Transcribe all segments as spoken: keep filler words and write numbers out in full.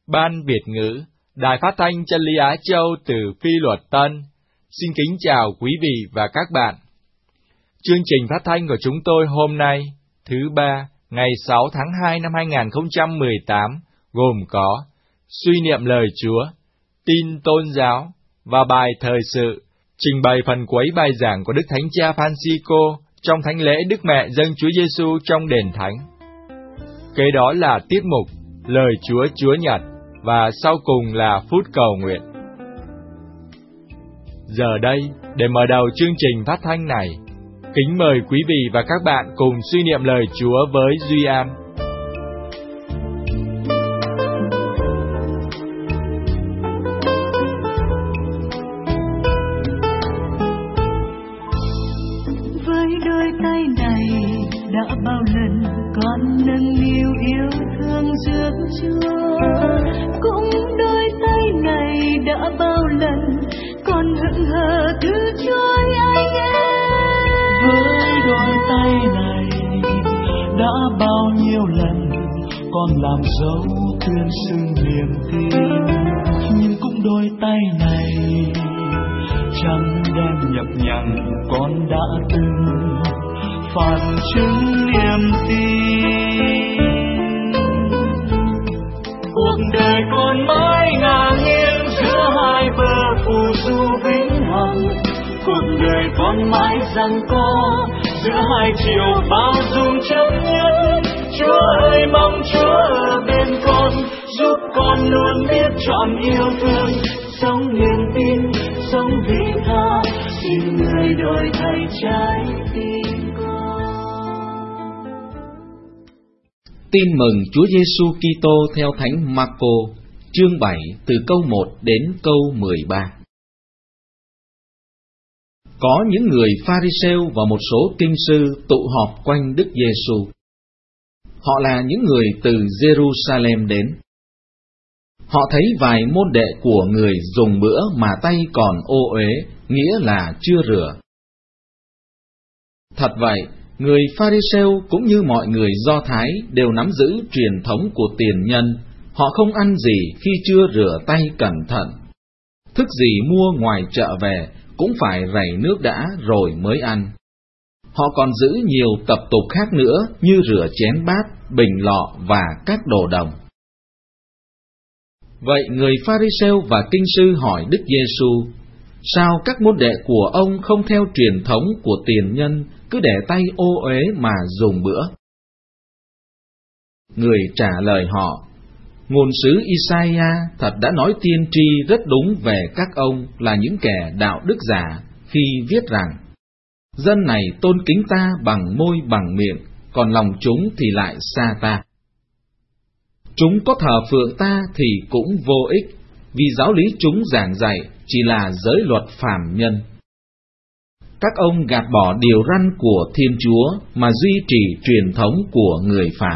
Ban Việt ngữ, Đài Phát thanh Chân lý Á Châu từ Phi Luật Tân. Xin kính chào quý vị và các bạn. Chương trình phát thanh của chúng tôi hôm nay, thứ ba, ngày sáu tháng hai năm hai nghìn không trăm mười tám, gồm có suy niệm lời Chúa, tin tôn giáo và bài thời sự, trình bày phần cuối bài giảng của Đức Thánh Cha Francisco trong thánh lễ Đức Mẹ dâng Chúa Giêsu trong đền thánh. Kế đó là tiết mục Lời Chúa Chúa Nhật, và sau cùng là phút cầu nguyện. Giờ đây, để mở đầu chương trình phát thanh này, kính mời quý vị và các bạn cùng suy niệm lời Chúa với Duy An. Với đôi tay này đã bao lần con nâng niu yêu thương rước Chúa, cũng đôi tay này đã bao lần con hững hờ thứ Chúa anh em. Với đôi tay này đã bao nhiêu lần con làm dấu tuyên xưng niềm tin, nhưng cũng đôi tay này chẳng đem nhập nhằng con đã từng phản chứng niềm tin. Cuộc đời con mãi ngả nghiêng giữa hai bờ phù du vĩnh hằng, cuộc đời con mãi giằng co giữa hai chiều bao dung chấp nhất. Chúa ơi, mong Chúa ở bên con, giúp con luôn biết chọn yêu thương, sống niềm tin, sống vị tha, xin người đổi thay trái tim con. Tin mừng Chúa Giêsu Kitô theo Thánh Marco, chương bảy từ câu một đến câu mười ba. Có những người Pha-ri-sêu và một số kinh sư tụ họp quanh Đức Giêsu. Họ là những người từ Giê-ru-sa-lem đến. Họ thấy vài môn đệ của người dùng bữa mà tay còn ô uế, nghĩa là chưa rửa. Thật vậy, người Pha-ri-sêu cũng như mọi người Do Thái đều nắm giữ truyền thống của tiền nhân. Họ không ăn gì khi chưa rửa tay cẩn thận. Thức gì mua ngoài chợ về cũng phải rảy nước đã rồi mới ăn. Họ còn giữ nhiều tập tục khác nữa như rửa chén bát, bình lọ và các đồ đồng. Vậy người Pha-ri-sêu và kinh sư hỏi Đức Giêsu: sao các môn đệ của ông không theo truyền thống của tiền nhân, cứ để tay ô uế mà dùng bữa? Người trả lời họ: ngôn sứ Isaiah thật đã nói tiên tri rất đúng về các ông là những kẻ đạo đức giả khi viết rằng: dân này tôn kính ta bằng môi bằng miệng, còn lòng chúng thì lại xa ta. Chúng có thờ phượng ta thì cũng vô ích, vì giáo lý chúng giảng dạy chỉ là giới luật phàm nhân. Các ông gạt bỏ điều răn của Thiên Chúa mà duy trì truyền thống của người phàm.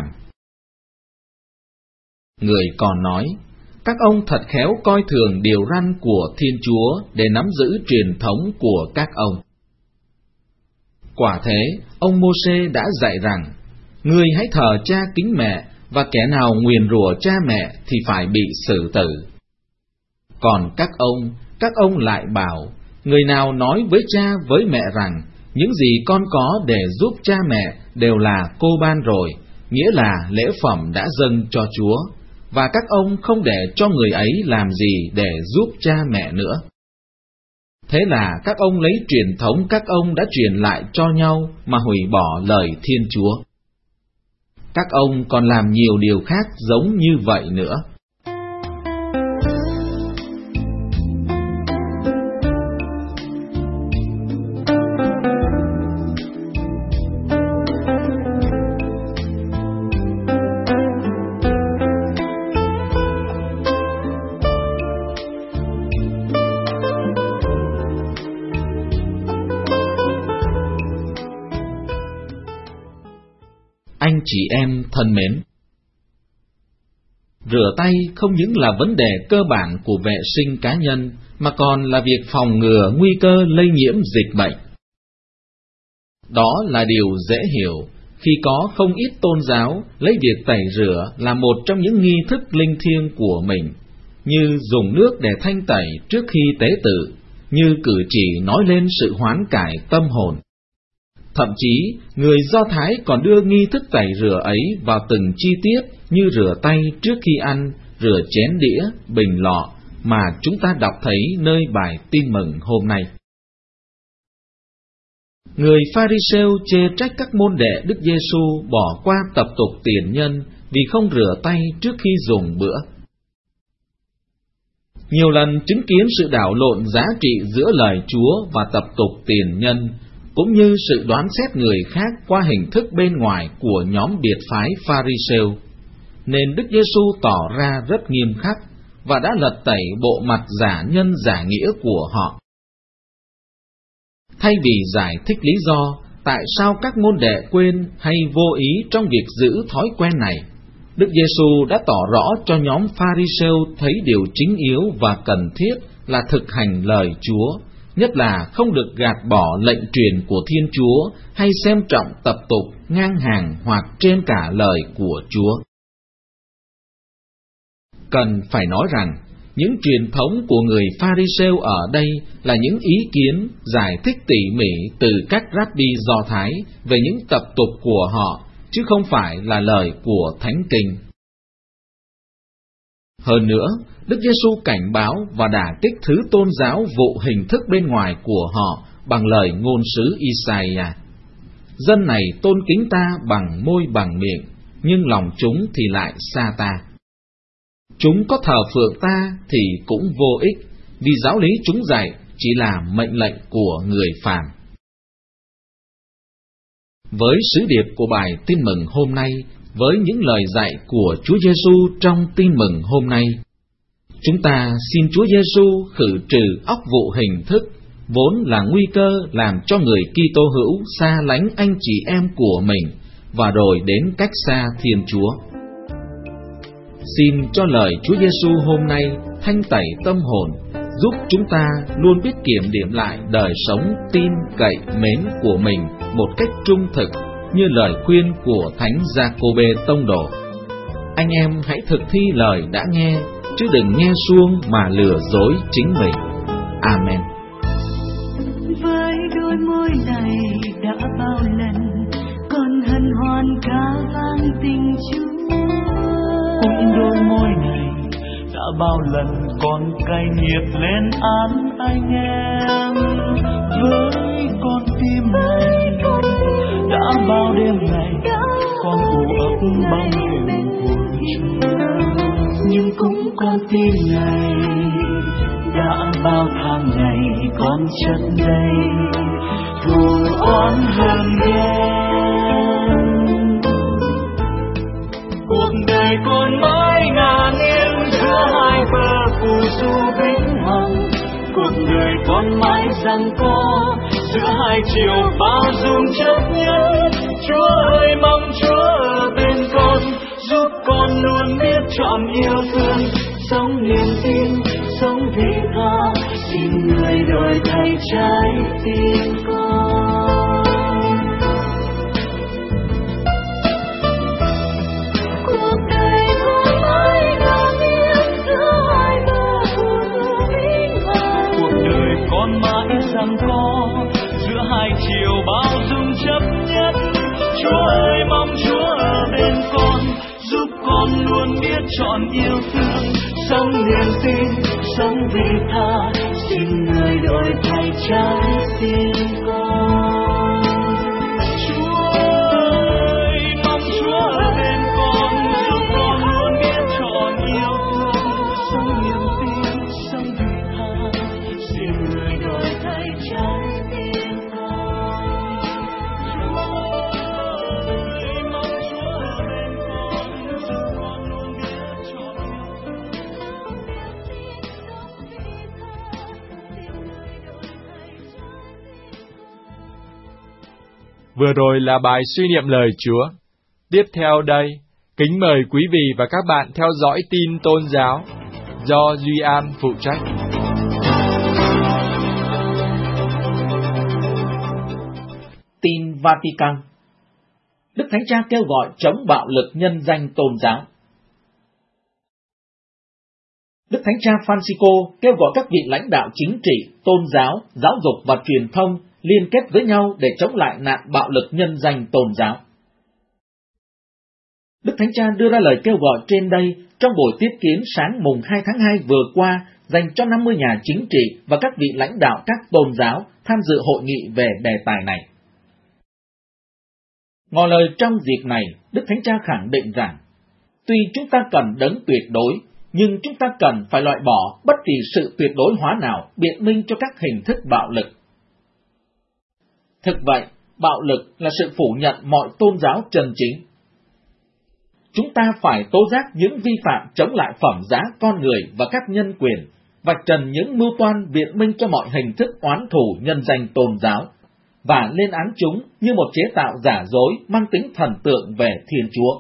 Người còn nói: các ông thật khéo coi thường điều răn của Thiên Chúa để nắm giữ truyền thống của các ông. Quả thế, ông Mô-sê đã dạy rằng: ngươi hãy thờ cha kính mẹ, và kẻ nào nguyền rủa cha mẹ thì phải bị xử tử. Còn các ông, các ông lại bảo: người nào nói với cha với mẹ rằng những gì con có để giúp cha mẹ đều là cô ban rồi, nghĩa là lễ phẩm đã dâng cho Chúa, và các ông không để cho người ấy làm gì để giúp cha mẹ nữa. Thế là các ông lấy truyền thống các ông đã truyền lại cho nhau mà hủy bỏ lời Thiên Chúa. Các ông còn làm nhiều điều khác giống như vậy nữa. Anh chị em thân mến, rửa tay không những là vấn đề cơ bản của vệ sinh cá nhân, mà còn là việc phòng ngừa nguy cơ lây nhiễm dịch bệnh. Đó là điều dễ hiểu, khi có không ít tôn giáo lấy việc tẩy rửa là một trong những nghi thức linh thiêng của mình, như dùng nước để thanh tẩy trước khi tế tự, như cử chỉ nói lên sự hoán cải tâm hồn. Thậm chí, người Do Thái còn đưa nghi thức tẩy rửa ấy vào từng chi tiết như rửa tay trước khi ăn, rửa chén đĩa, bình lọ mà chúng ta đọc thấy nơi bài tin mừng hôm nay. Người Pha-ri-sêu chê trách các môn đệ Đức Giê-xu bỏ qua tập tục tiền nhân vì không rửa tay trước khi dùng bữa. Nhiều lần chứng kiến sự đảo lộn giá trị giữa lời Chúa và tập tục tiền nhân, cũng như sự đoán xét người khác qua hình thức bên ngoài của nhóm biệt phái Pha-ri-sêu, nên Đức Giê-xu tỏ ra rất nghiêm khắc và đã lật tẩy bộ mặt giả nhân giả nghĩa của họ. Thay vì giải thích lý do tại sao các môn đệ quên hay vô ý trong việc giữ thói quen này, Đức Giê-xu đã tỏ rõ cho nhóm Pha-ri-sêu thấy điều chính yếu và cần thiết là thực hành lời Chúa, nhất là không được gạt bỏ lệnh truyền của Thiên Chúa hay xem trọng tập tục ngang hàng hoặc trên cả lời của Chúa. Cần phải nói rằng, những truyền thống của người Pha-ri-sêu ở đây là những ý kiến giải thích tỉ mỉ từ các Rabbi Do Thái về những tập tục của họ, chứ không phải là lời của Thánh Kinh. Hơn nữa, Đức Giê-xu cảnh báo và đả kích thứ tôn giáo vụ hình thức bên ngoài của họ bằng lời ngôn sứ Isaiah. Dân này tôn kính ta bằng môi bằng miệng, nhưng lòng chúng thì lại xa ta. Chúng có thờ phượng ta thì cũng vô ích, vì giáo lý chúng dạy chỉ là mệnh lệnh của người phàm. Với sứ điệp của bài tin mừng hôm nay, với những lời dạy của Chúa Giê-xu trong tin mừng hôm nay, chúng ta xin Chúa Giê-xu khử trừ óc vụ hình thức, vốn là nguy cơ làm cho người Kitô hữu xa lánh anh chị em của mình và rồi đến cách xa Thiên Chúa. Xin cho lời Chúa Giê-xu hôm nay thanh tẩy tâm hồn, giúp chúng ta luôn biết kiểm điểm lại đời sống tin cậy mến của mình một cách trung thực, như lời khuyên của Thánh Gia-cô-bê Tông Đồ. Anh em hãy thực thi lời đã nghe, chứ đừng nghe suông mà lừa dối chính mình. Amen. Với đôi môi này đã bao lần còn hân hoan ca vang tình Chúa. Cũng đôi môi này đã bao lần còn cay nghiệt lên án anh em. Với con tim này đã bao đêm này con ủ ấp bóng hình của Chúa. Nhưng cũng con tim này đã bao tháng ngày con chất đầy thù oán hờn ghen. Cuộc đời con mãi ngả nghiêng giữa hai bờ phù du vĩnh hằng. Cuộc đời con mãi giằng co giữa hai chiều bao dung chấp nhận. Chúa ơi, mong Chúa ở bên con, giúp con luôn biết chọn yêu thương, sống niềm tin, sống vị tha. Xin người đổi thay trái tim con. Cuộc đời con mãi ngả nghiêng giữa hai bờ phù du vĩnh hằng. Cuộc đời con mãi giằng co giữa hai chiều bao dung chấp nhất. Chúa ơi, mong Chúa ở bên con, giúp con luôn biết chọn yêu thương, sống niềm tin, sống vị tha. Xin người đổi thay trái tim con. Chúa ơi, mong Chúa ở bên con, giúp con luôn biết chọn yêu thương, sống niềm tin, sống vị tha. Xin người đổi thay trái tim con. Chúa ơi, mong Chúa ở bên con, giúp con luôn biết chọn yêu thương. Vừa rồi là bài suy niệm lời Chúa. Tiếp theo đây, kính mời quý vị và các bạn theo dõi tin tôn giáo do Duy An phụ trách. Tin Vatican. Đức Thánh Cha kêu gọi chống bạo lực nhân danh tôn giáo. Đức Thánh Cha Francisco kêu gọi các vị lãnh đạo chính trị, tôn giáo, giáo dục và truyền thông liên kết với nhau để chống lại nạn bạo lực nhân danh tôn giáo. Đức Thánh Cha đưa ra lời kêu gọi trên đây trong buổi tiếp kiến sáng mùng hai tháng hai vừa qua dành cho năm mươi nhà chính trị và các vị lãnh đạo các tôn giáo tham dự hội nghị về đề tài này. Ngỏ lời trong dịp này, Đức Thánh Cha khẳng định rằng, tuy chúng ta cần đấng tuyệt đối, nhưng chúng ta cần phải loại bỏ bất kỳ sự tuyệt đối hóa nào biện minh cho các hình thức bạo lực. Thực vậy, bạo lực là sự phủ nhận mọi tôn giáo chân chính. Chúng ta phải tố giác những vi phạm chống lại phẩm giá con người và các nhân quyền, vạch trần những mưu toan biện minh cho mọi hình thức oán thù nhân danh tôn giáo, và lên án chúng như một chế tạo giả dối mang tính thần tượng về Thiên Chúa.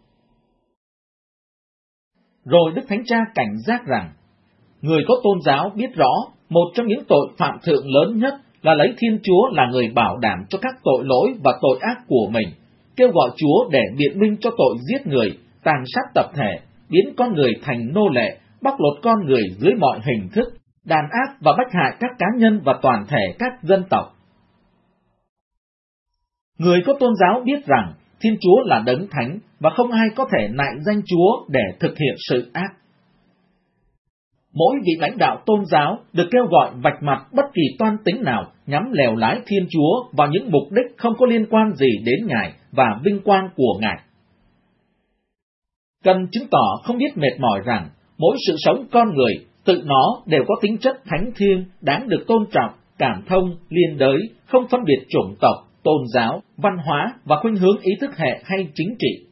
Rồi Đức Thánh Cha cảnh giác rằng, người có tôn giáo biết rõ một trong những tội phạm thượng lớn nhất là lấy Thiên Chúa là người bảo đảm cho các tội lỗi và tội ác của mình, kêu gọi Chúa để biện minh cho tội giết người, tàn sát tập thể, biến con người thành nô lệ, bóc lột con người dưới mọi hình thức, đàn áp và bách hại các cá nhân và toàn thể các dân tộc. Người có tôn giáo biết rằng Thiên Chúa là đấng thánh và không ai có thể nại danh Chúa để thực hiện sự ác. Mỗi vị lãnh đạo tôn giáo được kêu gọi vạch mặt bất kỳ toan tính nào nhắm lèo lái Thiên Chúa vào những mục đích không có liên quan gì đến Ngài và vinh quang của Ngài. Cần chứng tỏ không biết mệt mỏi rằng mỗi sự sống con người tự nó đều có tính chất thánh thiêng, đáng được tôn trọng, cảm thông, liên đới, không phân biệt chủng tộc, tôn giáo, văn hóa và khuynh hướng ý thức hệ hay chính trị.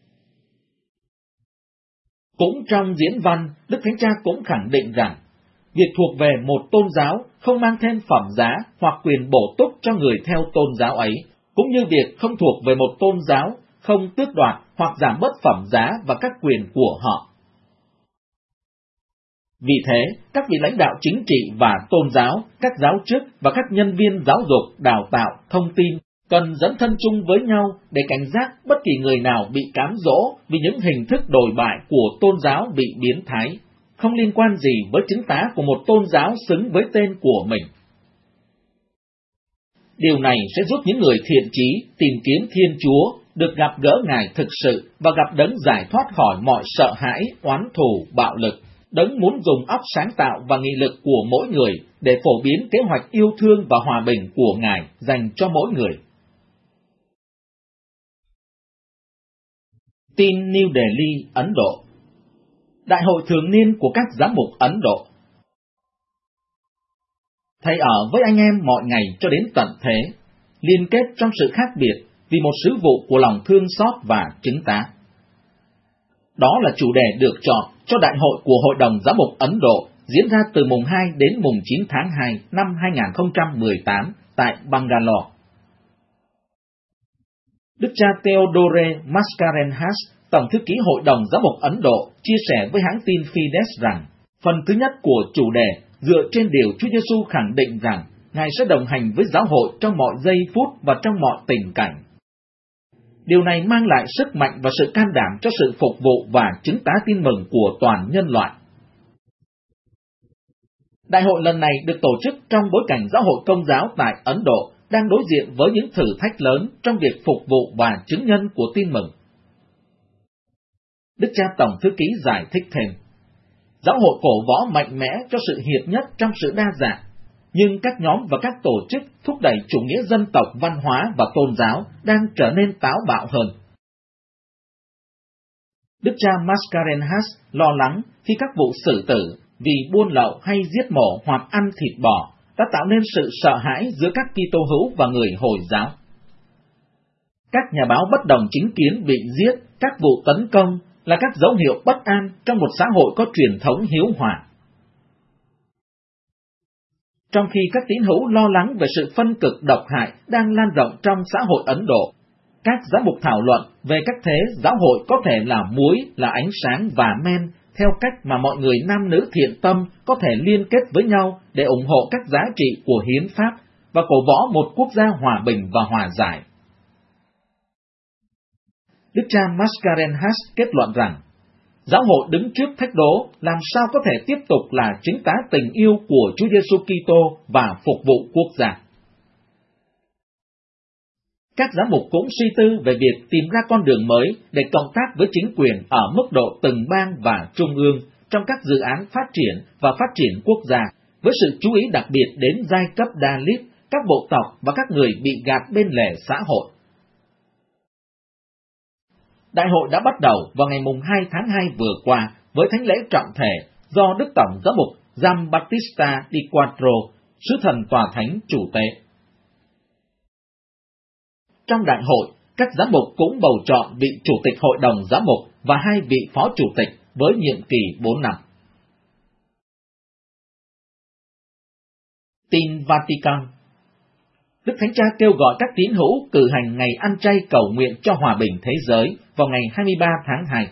Cũng trong diễn văn, Đức Thánh Cha cũng khẳng định rằng, việc thuộc về một tôn giáo không mang thêm phẩm giá hoặc quyền bổ túc cho người theo tôn giáo ấy, cũng như việc không thuộc về một tôn giáo không tước đoạt hoặc giảm bớt phẩm giá và các quyền của họ. Vì thế, các vị lãnh đạo chính trị và tôn giáo, các giáo chức và các nhân viên giáo dục, đào tạo, thông tin cần dẫn thân chung với nhau để cảnh giác bất kỳ người nào bị cám dỗ vì những hình thức đồi bại của tôn giáo bị biến thái, không liên quan gì với chứng tá của một tôn giáo xứng với tên của mình. Điều này sẽ giúp những người thiện chí tìm kiếm Thiên Chúa, được gặp gỡ Ngài thực sự và gặp đấng giải thoát khỏi mọi sợ hãi, oán thù, bạo lực, đấng muốn dùng óc sáng tạo và nghị lực của mỗi người để phổ biến kế hoạch yêu thương và hòa bình của Ngài dành cho mỗi người. Tin New Delhi, Ấn Độ. Đại hội thường niên của các giám mục Ấn Độ. Thầy ở với anh em mọi ngày cho đến tận thế, liên kết trong sự khác biệt vì một sứ vụ của lòng thương xót và chứng tá. Đó là chủ đề được chọn cho đại hội của Hội đồng Giám mục Ấn Độ diễn ra từ mùng hai đến mùng chín tháng hai năm hai nghìn không trăm mười tám tại Bangalore. Đức cha Theodore Mascarenhas, Tổng thư ký Hội đồng Giám mục Ấn Độ, chia sẻ với hãng tin Fides rằng, phần thứ nhất của chủ đề dựa trên điều Chúa Giêsu khẳng định rằng Ngài sẽ đồng hành với giáo hội trong mọi giây phút và trong mọi tình cảnh. Điều này mang lại sức mạnh và sự can đảm cho sự phục vụ và chứng tá tin mừng của toàn nhân loại. Đại hội lần này được tổ chức trong bối cảnh giáo hội Công giáo tại Ấn Độ đang đối diện với những thử thách lớn trong việc phục vụ và chứng nhân của tin mừng. Đức cha Tổng thư ký giải thích thêm, giáo hội cổ võ mạnh mẽ cho sự hiệp nhất trong sự đa dạng, nhưng các nhóm và các tổ chức thúc đẩy chủ nghĩa dân tộc, văn hóa và tôn giáo đang trở nên táo bạo hơn. Đức cha Mascarenhas lo lắng khi các vụ xử tử vì buôn lậu hay giết mổ hoặc ăn thịt bò đã tạo nên sự sợ hãi giữa các Kitô hữu và người Hồi giáo. Các nhà báo bất đồng chính kiến bị giết, các vụ tấn công là các dấu hiệu bất an trong một xã hội có truyền thống hiếu hòa. Trong khi các tín hữu lo lắng về sự phân cực độc hại đang lan rộng trong xã hội Ấn Độ, các giám mục thảo luận về cách thế giáo hội có thể là muối, là ánh sáng và men, theo cách mà mọi người nam nữ thiện tâm có thể liên kết với nhau để ủng hộ các giá trị của hiến pháp và cổ võ một quốc gia hòa bình và hòa giải. Đức cha Mascarenhas kết luận rằng, giáo hội đứng trước thách đố làm sao có thể tiếp tục là chứng tá tình yêu của Chúa Giêsu Kitô và phục vụ quốc gia. Các giám mục cũng suy tư về việc tìm ra con đường mới để cộng tác với chính quyền ở mức độ từng bang và trung ương trong các dự án phát triển và phát triển quốc gia, với sự chú ý đặc biệt đến giai cấp Dalit, các bộ tộc và các người bị gạt bên lề xã hội. Đại hội đã bắt đầu vào ngày hai tháng hai vừa qua với thánh lễ trọng thể do Đức Tổng Giám mục Giambattista Di Quattro, sứ thần tòa thánh chủ tế. Trong đại hội, các giám mục cũng bầu chọn vị chủ tịch hội đồng giám mục và hai vị phó chủ tịch với nhiệm kỳ bốn năm. Tin Vatican. Đức Thánh Cha kêu gọi các tín hữu cử hành ngày ăn chay cầu nguyện cho hòa bình thế giới vào ngày hai mươi ba tháng hai.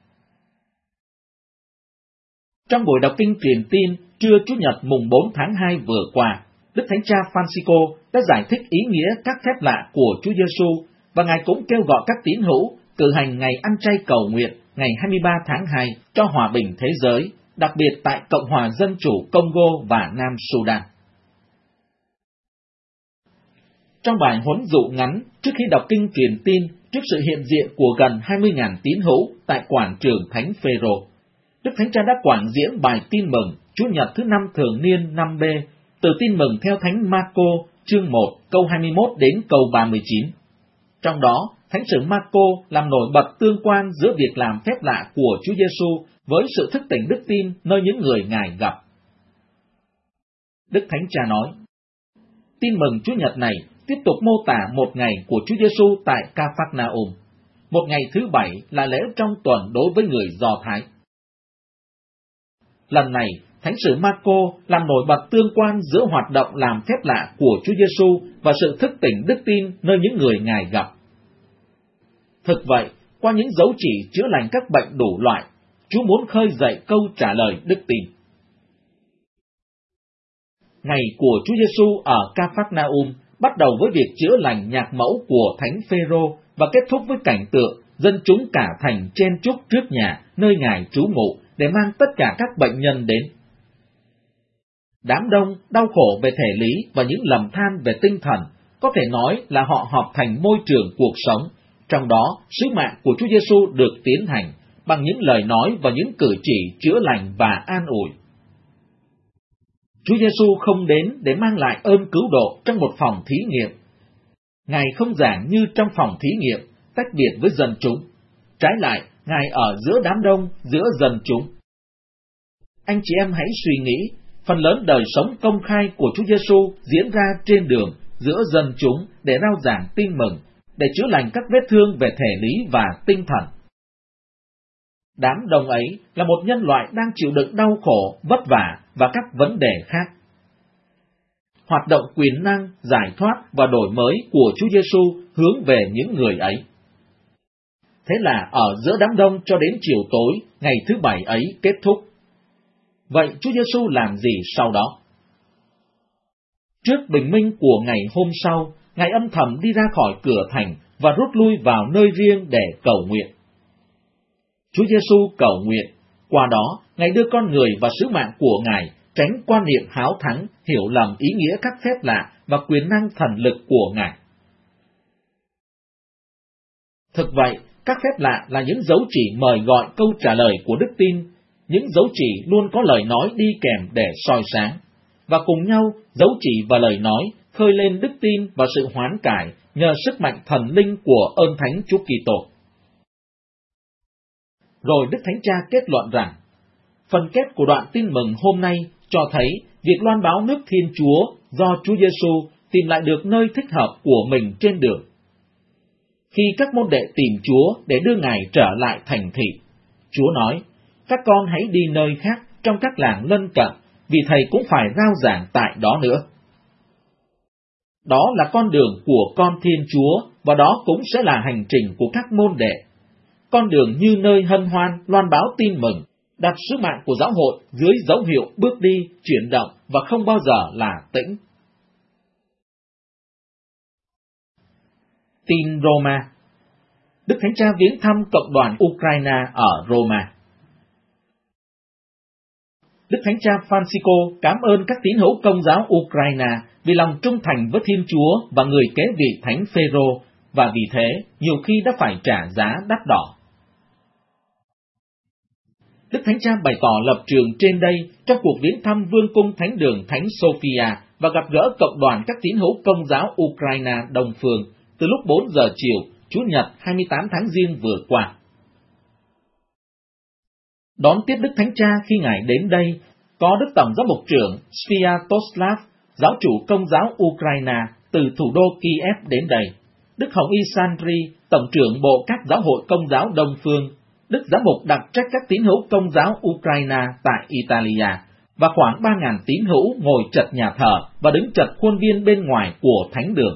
Trong buổi đọc kinh truyền tin trưa Chủ nhật mùng bốn tháng hai vừa qua, Đức Thánh Cha Francisco đã giải thích ý nghĩa các phép lạ của Chúa Giêsu và Ngài cũng kêu gọi các tín hữu cử hành ngày ăn chay cầu nguyện ngày hai mươi ba tháng hai cho hòa bình thế giới, đặc biệt tại Cộng hòa Dân chủ Congo và Nam Sudan. Trong bài huấn dụ ngắn trước khi đọc kinh truyền tin trước sự hiện diện của gần hai mươi nghìn tín hữu tại quảng trường Thánh Phêrô, Đức Thánh Cha đã quảng diễn bài tin mừng Chủ nhật thứ năm thường niên năm B, từ tin mừng theo Thánh Marco chương một câu hai mươi mốt đến câu ba mươi chín. Trong đó, Thánh sử Marco làm nổi bật tương quan giữa việc làm phép lạ của Chúa Giêsu với sự thức tỉnh đức tin nơi những người Ngài gặp. Đức Thánh Cha nói, tin mừng Chủ nhật này tiếp tục mô tả một ngày của Chúa Giêsu tại Ca-phác-na-um, một ngày thứ bảy là lễ trong tuần đối với người Do Thái. Lần này, Thánh sử Marco làm nổi bật tương quan giữa hoạt động làm phép lạ của Chúa Giêsu và sự thức tỉnh đức tin nơi những người Ngài gặp. Thực vậy, qua những dấu chỉ chữa lành các bệnh đủ loại, Chúa muốn khơi dậy câu trả lời đức tin. Ngày của Chúa Giêsu ở Ca-phác-na-um bắt đầu với việc chữa lành nhạc mẫu của Thánh Phêrô và kết thúc với cảnh tượng dân chúng cả thành chen chúc trước nhà nơi Ngài trú ngụ để mang tất cả các bệnh nhân đến. Đám đông đau khổ về thể lý và những lầm than về tinh thần, có thể nói là họ họp thành môi trường cuộc sống, trong đó sứ mạng của Chúa Giêsu được tiến hành bằng những lời nói và những cử chỉ chữa lành và an ủi. Chúa Giêsu không đến để mang lại ơn cứu độ trong một phòng thí nghiệm. Ngài không giảng như trong phòng thí nghiệm, tách biệt với dân chúng. Trái lại, Ngài ở giữa đám đông, giữa dân chúng. Anh chị em hãy suy nghĩ, phần lớn đời sống công khai của Chúa Giêsu diễn ra trên đường, giữa dân chúng để rao giảng tin mừng, để chữa lành các vết thương về thể lý và tinh thần. Đám đông ấy là một nhân loại đang chịu đựng đau khổ, vất vả và các vấn đề khác. Hoạt động quyền năng, giải thoát và đổi mới của Chúa Giêsu hướng về những người ấy. Thế là ở giữa đám đông cho đến chiều tối, ngày thứ bảy ấy kết thúc. Vậy Chúa Giêsu làm gì sau đó? Trước bình minh của ngày hôm sau, Ngài âm thầm đi ra khỏi cửa thành và rút lui vào nơi riêng để cầu nguyện. Chúa Giêsu cầu nguyện, qua đó Ngài đưa con người và sứ mạng của Ngài tránh quan niệm háo thắng, hiểu lầm ý nghĩa các phép lạ và quyền năng thần lực của Ngài. Thực vậy, các phép lạ là những dấu chỉ mời gọi câu trả lời của đức tin, những dấu chỉ luôn có lời nói đi kèm để soi sáng, và cùng nhau dấu chỉ và lời nói khơi lên đức tin và sự hoán cải nhờ sức mạnh thần linh của ơn thánh Chúa Kitô. Rồi Đức Thánh Cha kết luận rằng, phần kết của đoạn tin mừng hôm nay cho thấy việc loan báo nước Thiên Chúa do Chúa Giêsu tìm lại được nơi thích hợp của mình trên đường. Khi các môn đệ tìm Chúa để đưa Ngài trở lại thành thị, Chúa nói, các con hãy đi nơi khác trong các làng lân cận, vì Thầy cũng phải rao giảng tại đó nữa. Đó là con đường của con Thiên Chúa, và đó cũng sẽ là hành trình của các môn đệ. Con đường như nơi hân hoan loan báo tin mừng, đặt sứ mạng của giáo hội dưới dấu hiệu bước đi, chuyển động và không bao giờ là tĩnh. Tin Roma. Đức Đức Thánh Cha viếng thăm cộng đoàn Ukraine ở Roma. Đức Thánh Cha Francisco cảm ơn các tín hữu Công giáo Ukraine vì lòng trung thành với Thiên Chúa và người kế vị Thánh Phêrô, và vì thế nhiều khi đã phải trả giá đắt đỏ. Đức Thánh Cha bày tỏ lập trường trên đây trong cuộc viếng thăm Vương cung Thánh đường Thánh Sophia và gặp gỡ cộng đoàn các tín hữu Công giáo Ukraine Đông phương từ lúc bốn giờ chiều, Chủ nhật hai mươi tám tháng Giêng vừa qua. Đón tiếp Đức Thánh Cha khi Ngài đến đây, có Đức Tổng giám mục trưởng Sviatoslav, giáo chủ Công giáo Ukraine từ thủ đô Kiev đến đây, Đức Hồng Y Sandri, Tổng trưởng Bộ các giáo hội Công giáo Đông phương, Đức giám mục đặc trách các tín hữu Công giáo Ukraine tại Italia, và khoảng ba nghìn tín hữu ngồi trật nhà thờ và đứng trật khuôn viên bên ngoài của Thánh đường.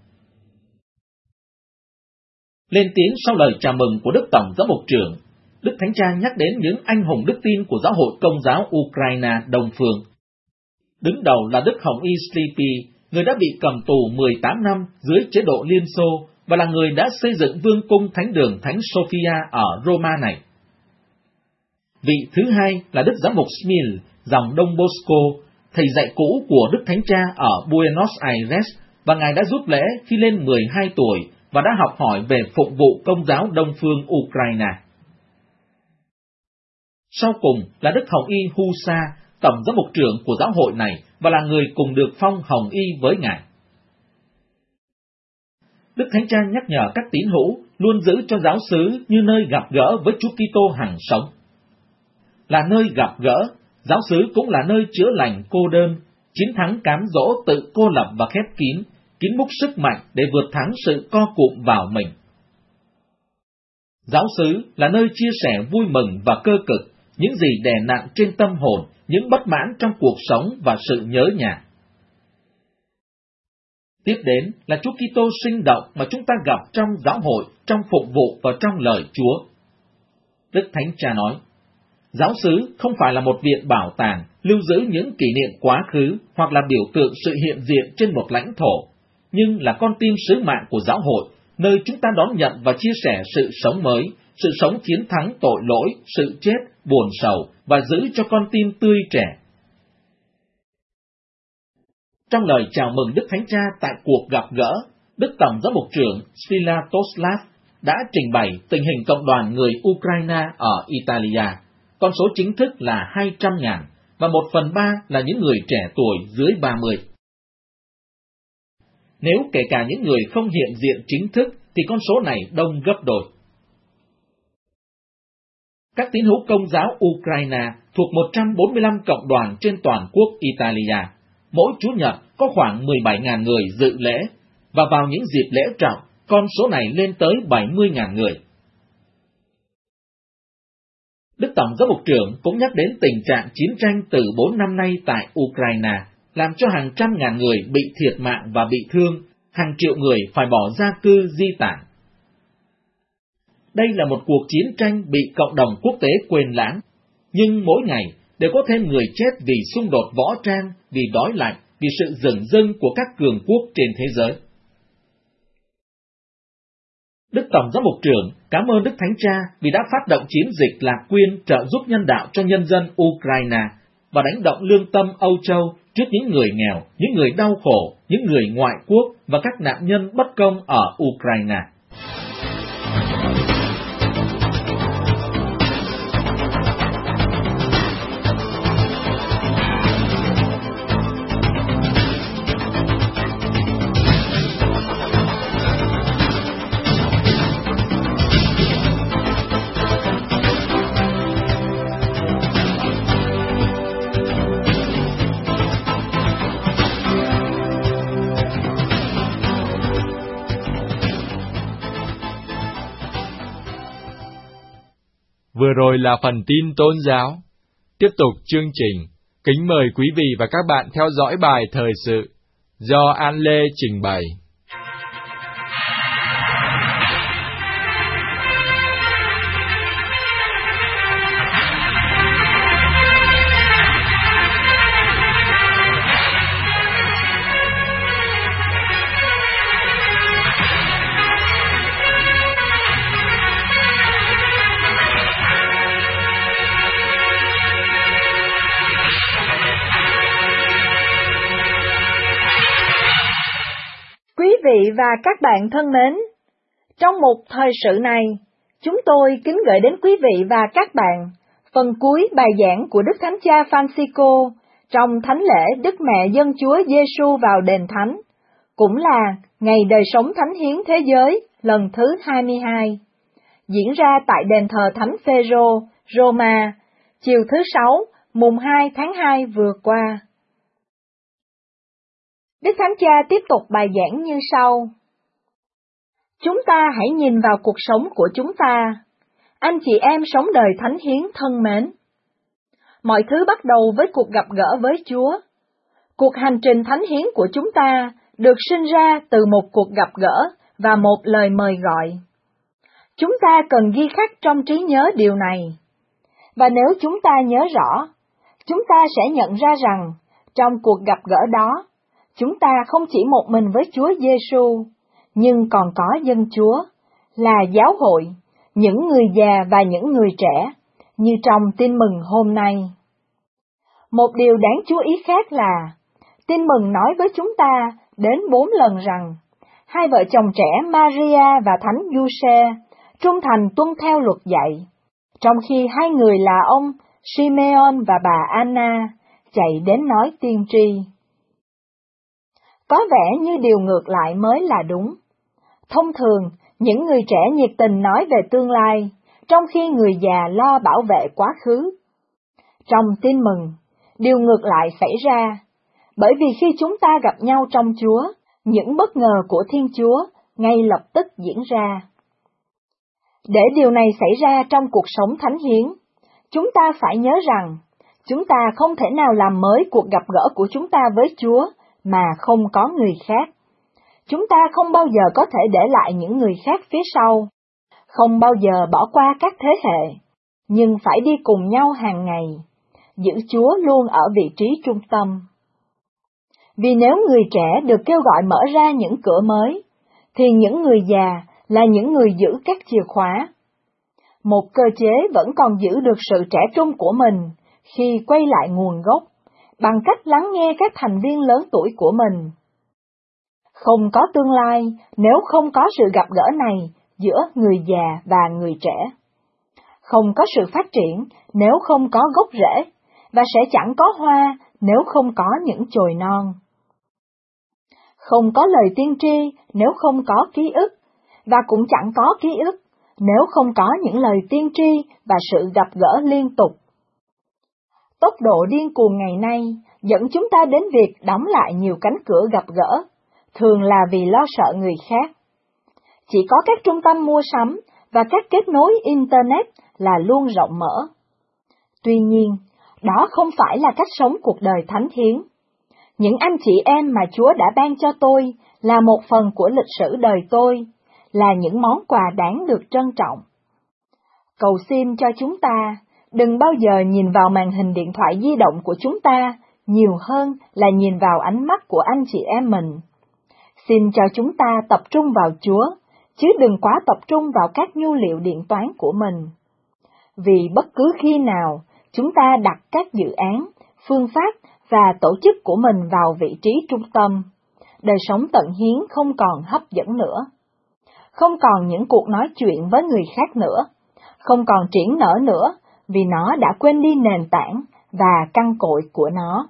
Lên tiếng sau lời chào mừng của Đức Tổng giám mục trưởng, Đức Thánh Cha nhắc đến những anh hùng đức tin của giáo hội Công giáo Ukraine Đông phương. Đứng đầu là Đức Hồng Y Slipi, người đã bị cầm tù mười tám năm dưới chế độ Liên Xô và là người đã xây dựng Vương cung Thánh đường Thánh Sophia ở Roma này. Vị thứ hai là Đức giám mục Smil, dòng Đông Bosco, thầy dạy cũ của Đức Thánh Cha ở Buenos Aires, và Ngài đã rút lễ khi lên mười hai tuổi và đã học hỏi về phụng vụ Công giáo Đông phương Ukraine. Sau cùng là Đức Hồng Y Husa, Tổng giám mục trưởng của giáo hội này và là người cùng được phong Hồng Y với Ngài. Đức Thánh Cha nhắc nhở các tín hữu luôn giữ cho giáo xứ như nơi gặp gỡ với Chúa Kitô hằng sống. Là nơi gặp gỡ, giáo xứ cũng là nơi chữa lành cô đơn, chiến thắng cám dỗ tự cô lập và khép kín, kín múc sức mạnh để vượt thắng sự co cụm vào mình. Giáo xứ là nơi chia sẻ vui mừng và cơ cực, những gì đè nặng trên tâm hồn, những bất mãn trong cuộc sống và sự nhớ nhà. Tiếp đến là Chúa Kitô sinh động mà chúng ta gặp trong giáo hội, trong phụng vụ và trong lời Chúa. Đức Thánh Cha nói, giáo xứ không phải là một viện bảo tàng lưu giữ những kỷ niệm quá khứ hoặc là biểu tượng sự hiện diện trên một lãnh thổ, nhưng là con tim sứ mạng của giáo hội, nơi chúng ta đón nhận và chia sẻ sự sống mới, sự sống chiến thắng tội lỗi, sự chết, buồn sầu và giữ cho con tim tươi trẻ. Trong lời chào mừng Đức Thánh Cha tại cuộc gặp gỡ, Đức Tổng giám mục trưởng Sviatoslav đã trình bày tình hình cộng đoàn người Ukraine ở Italia. Con số chính thức là hai trăm nghìn, và một phần ba là những người trẻ tuổi dưới ba mươi. Nếu kể cả những người không hiện diện chính thức, thì con số này đông gấp đôi. Các tín hữu Công giáo Ukraine thuộc một trăm bốn mươi lăm cộng đoàn trên toàn quốc Italia. Mỗi Chủ nhật có khoảng mười bảy nghìn người dự lễ, và vào những dịp lễ trọng, con số này lên tới bảy mươi nghìn người. Đức Tổng giám mục trưởng cũng nhắc đến tình trạng chiến tranh từ bốn năm nay tại Ukraine, làm cho hàng trăm ngàn người bị thiệt mạng và bị thương, hàng triệu người phải bỏ gia cư di tản. Đây là một cuộc chiến tranh bị cộng đồng quốc tế quên lãng, nhưng mỗi ngày đều có thêm người chết vì xung đột võ trang, vì đói lạnh, vì sự dửng dưng của các cường quốc trên thế giới. Đức Tổng giám mục trưởng cảm ơn Đức Thánh Cha vì đã phát động chiến dịch lạc quyên trợ giúp nhân đạo cho nhân dân Ukraine và đánh động lương tâm Âu Châu trước những người nghèo, những người đau khổ, những người ngoại quốc và các nạn nhân bất công ở Ukraine. Vừa rồi là phần tin tôn giáo. Tiếp tục chương trình, kính mời quý vị và các bạn theo dõi bài thời sự do An Lê trình bày. vị và các bạn thân mến, trong một thời sự này, chúng tôi kính gửi đến quý vị và các bạn phần cuối bài giảng của Đức Thánh Cha Francisco trong Thánh lễ Đức Mẹ Dân Chúa Giêsu vào đền thánh, cũng là Ngày Đời Sống Thánh Hiến Thế Giới lần thứ hai mươi hai, diễn ra tại đền thờ Thánh Phêrô, Roma, chiều thứ Sáu, mùng hai tháng hai vừa qua. Đức Thánh Cha tiếp tục bài giảng như sau. Chúng ta hãy nhìn vào cuộc sống của chúng ta. Anh chị em sống đời thánh hiến thân mến. Mọi thứ bắt đầu với cuộc gặp gỡ với Chúa. Cuộc hành trình thánh hiến của chúng ta được sinh ra từ một cuộc gặp gỡ và một lời mời gọi. Chúng ta cần ghi khắc trong trí nhớ điều này. Và nếu chúng ta nhớ rõ, chúng ta sẽ nhận ra rằng trong cuộc gặp gỡ đó, chúng ta không chỉ một mình với Chúa Giêsu, nhưng còn có dân Chúa, là giáo hội, những người già và những người trẻ, như trong tin mừng hôm nay. Một điều đáng chú ý khác là, tin mừng nói với chúng ta đến bốn lần rằng, hai vợ chồng trẻ Maria và Thánh Giuse trung thành tuân theo luật dạy, trong khi hai người là ông Simeon và bà Anna chạy đến nói tiên tri. Có vẻ như điều ngược lại mới là đúng. Thông thường, những người trẻ nhiệt tình nói về tương lai, trong khi người già lo bảo vệ quá khứ. Trong tin mừng, điều ngược lại xảy ra, bởi vì khi chúng ta gặp nhau trong Chúa, những bất ngờ của Thiên Chúa ngay lập tức diễn ra. Để điều này xảy ra trong cuộc sống thánh hiến, chúng ta phải nhớ rằng, chúng ta không thể nào làm mới cuộc gặp gỡ của chúng ta với Chúa mà không có người khác. Chúng ta không bao giờ có thể để lại những người khác phía sau, không bao giờ bỏ qua các thế hệ, nhưng phải đi cùng nhau hàng ngày, giữ Chúa luôn ở vị trí trung tâm. Vì nếu người trẻ được kêu gọi mở ra những cửa mới, thì những người già là những người giữ các chìa khóa. Một cơ chế vẫn còn giữ được sự trẻ trung của mình khi quay lại nguồn gốc, bằng cách lắng nghe các thành viên lớn tuổi của mình. Không có tương lai nếu không có sự gặp gỡ này giữa người già và người trẻ. Không có sự phát triển nếu không có gốc rễ, và sẽ chẳng có hoa nếu không có những chồi non. Không có lời tiên tri nếu không có ký ức, và cũng chẳng có ký ức nếu không có những lời tiên tri và sự gặp gỡ liên tục. Tốc độ điên cuồng ngày nay dẫn chúng ta đến việc đóng lại nhiều cánh cửa gặp gỡ, thường là vì lo sợ người khác. Chỉ có các trung tâm mua sắm và các kết nối Internet là luôn rộng mở. Tuy nhiên, đó không phải là cách sống cuộc đời thánh hiến. Những anh chị em mà Chúa đã ban cho tôi là một phần của lịch sử đời tôi, là những món quà đáng được trân trọng. Cầu xin cho chúng ta, đừng bao giờ nhìn vào màn hình điện thoại di động của chúng ta nhiều hơn là nhìn vào ánh mắt của anh chị em mình. Xin cho chúng ta tập trung vào Chúa, chứ đừng quá tập trung vào các nhu liệu điện toán của mình. Vì bất cứ khi nào chúng ta đặt các dự án, phương pháp và tổ chức của mình vào vị trí trung tâm, đời sống tận hiến không còn hấp dẫn nữa. Không còn những cuộc nói chuyện với người khác nữa, không còn triển nở nữa, vì nó đã quên đi nền tảng và căn cội của nó.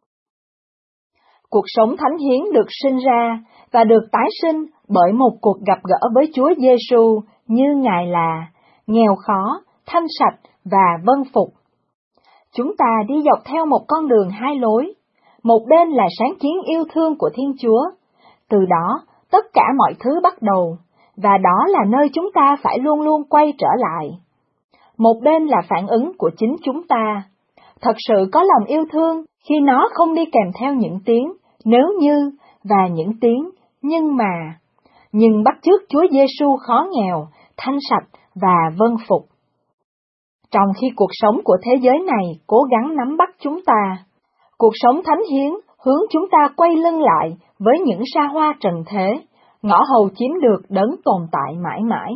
Cuộc sống thánh hiến được sinh ra và được tái sinh bởi một cuộc gặp gỡ với Chúa Giêsu như Ngài là nghèo khó, thanh sạch và vâng phục. Chúng ta đi dọc theo một con đường hai lối, một bên là sáng kiến yêu thương của Thiên Chúa, từ đó tất cả mọi thứ bắt đầu, và đó là nơi chúng ta phải luôn luôn quay trở lại. Một bên là phản ứng của chính chúng ta, thật sự có lòng yêu thương khi nó không đi kèm theo những tiếng nếu như và những tiếng nhưng mà, nhưng bắt chước Chúa Giêsu khó nghèo, thanh sạch và vâng phục. Trong khi cuộc sống của thế giới này cố gắng nắm bắt chúng ta, cuộc sống thánh hiến hướng chúng ta quay lưng lại với những sa hoa trần thế, ngõ hầu chiếm được đấng tồn tại mãi mãi.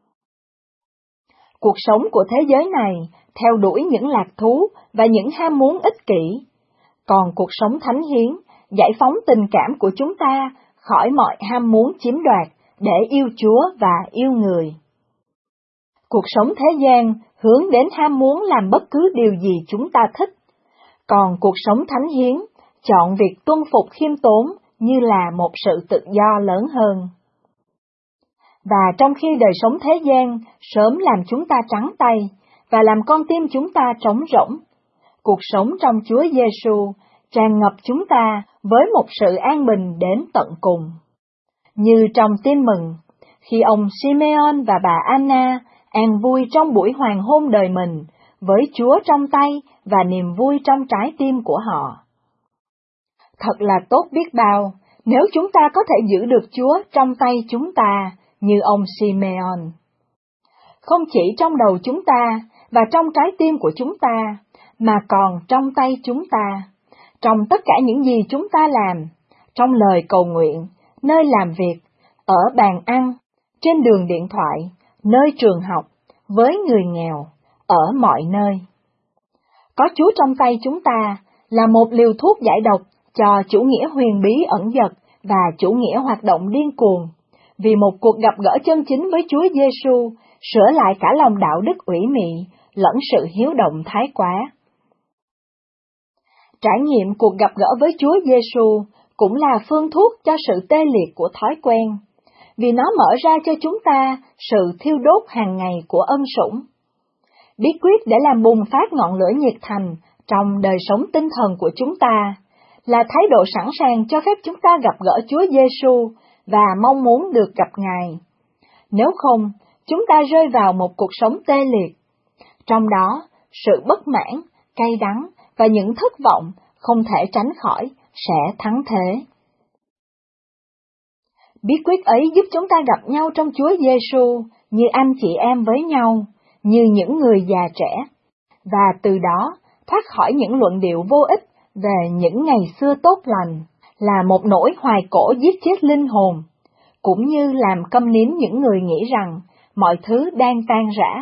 Cuộc sống của thế giới này theo đuổi những lạc thú và những ham muốn ích kỷ, còn cuộc sống thánh hiến, giải phóng tình cảm của chúng ta khỏi mọi ham muốn chiếm đoạt để yêu Chúa và yêu người. Cuộc sống thế gian hướng đến ham muốn làm bất cứ điều gì chúng ta thích, còn cuộc sống thánh hiến chọn việc tuân phục khiêm tốn như là một sự tự do lớn hơn. Và trong khi đời sống thế gian sớm làm chúng ta trắng tay và làm con tim chúng ta trống rỗng, cuộc sống trong Chúa Giêsu tràn ngập chúng ta với một sự an bình đến tận cùng. Như trong tin mừng, khi ông Simeon và bà Anna an vui trong buổi hoàng hôn đời mình, với Chúa trong tay và niềm vui trong trái tim của họ. Thật là tốt biết bao nếu chúng ta có thể giữ được Chúa trong tay chúng ta như ông Simeon. Không chỉ trong đầu chúng ta và trong trái tim của chúng ta, mà còn trong tay chúng ta, trong tất cả những gì chúng ta làm, trong lời cầu nguyện, nơi làm việc, ở bàn ăn, trên đường điện thoại, nơi trường học, với người nghèo, ở mọi nơi. Có Chúa trong tay chúng ta là một liều thuốc giải độc cho chủ nghĩa huyền bí ẩn dật và chủ nghĩa hoạt động điên cuồng, vì một cuộc gặp gỡ chân chính với Chúa Giêsu sửa lại cả lòng đạo đức ủy mị lẫn sự hiếu động thái quá. Trải nghiệm cuộc gặp gỡ với Chúa Giêsu cũng là phương thuốc cho sự tê liệt của thói quen, vì nó mở ra cho chúng ta sự thiêu đốt hàng ngày của ân sủng. Bí quyết để làm bùng phát ngọn lửa nhiệt thành trong đời sống tinh thần của chúng ta là thái độ sẵn sàng cho phép chúng ta gặp gỡ Chúa Giêsu và mong muốn được gặp Ngài. Nếu không, chúng ta rơi vào một cuộc sống tê liệt. Trong đó, sự bất mãn, cay đắng và những thất vọng không thể tránh khỏi sẽ thắng thế. Bí quyết ấy giúp chúng ta gặp nhau trong Chúa Giêsu như anh chị em với nhau, như những người già trẻ, và từ đó thoát khỏi những luận điệu vô ích về những ngày xưa tốt lành, là một nỗi hoài cổ giết chết linh hồn, cũng như làm câm nín những người nghĩ rằng mọi thứ đang tan rã.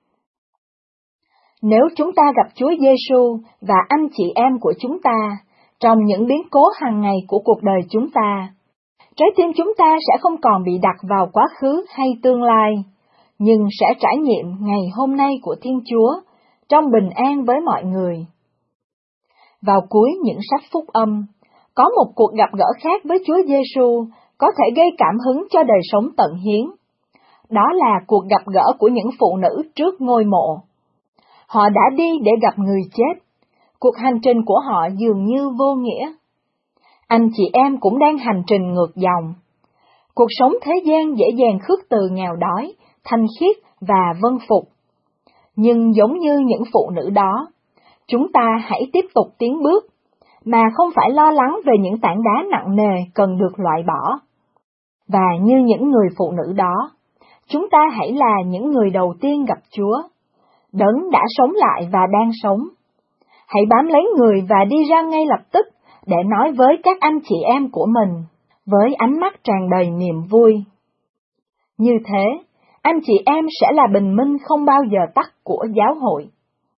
Nếu chúng ta gặp Chúa Giêsu và anh chị em của chúng ta trong những biến cố hàng ngày của cuộc đời chúng ta, trái tim chúng ta sẽ không còn bị đặt vào quá khứ hay tương lai, nhưng sẽ trải nghiệm ngày hôm nay của Thiên Chúa trong bình an với mọi người. Vào cuối những sách phúc âm, có một cuộc gặp gỡ khác với Chúa Giêsu có thể gây cảm hứng cho đời sống tận hiến. Đó là cuộc gặp gỡ của những phụ nữ trước ngôi mộ. Họ đã đi để gặp người chết. Cuộc hành trình của họ dường như vô nghĩa. Anh chị em cũng đang hành trình ngược dòng. Cuộc sống thế gian dễ dàng khước từ nghèo đói, thanh khiết và vâng phục. Nhưng giống như những phụ nữ đó, chúng ta hãy tiếp tục tiến bước, mà không phải lo lắng về những tảng đá nặng nề cần được loại bỏ. Và như những người phụ nữ đó, chúng ta hãy là những người đầu tiên gặp Chúa, Đấng đã sống lại và đang sống. Hãy bám lấy người và đi ra ngay lập tức để nói với các anh chị em của mình, với ánh mắt tràn đầy niềm vui. Như thế, anh chị em sẽ là bình minh không bao giờ tắt của giáo hội.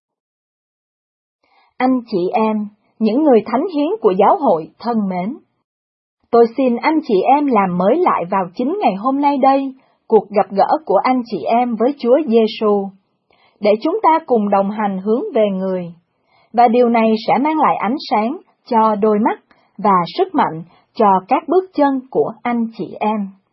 Anh chị em, những người thánh hiến của giáo hội thân mến, tôi xin anh chị em làm mới lại vào chính ngày hôm nay đây cuộc gặp gỡ của anh chị em với Chúa Giêsu, để chúng ta cùng đồng hành hướng về người, và điều này sẽ mang lại ánh sáng cho đôi mắt và sức mạnh cho các bước chân của anh chị em.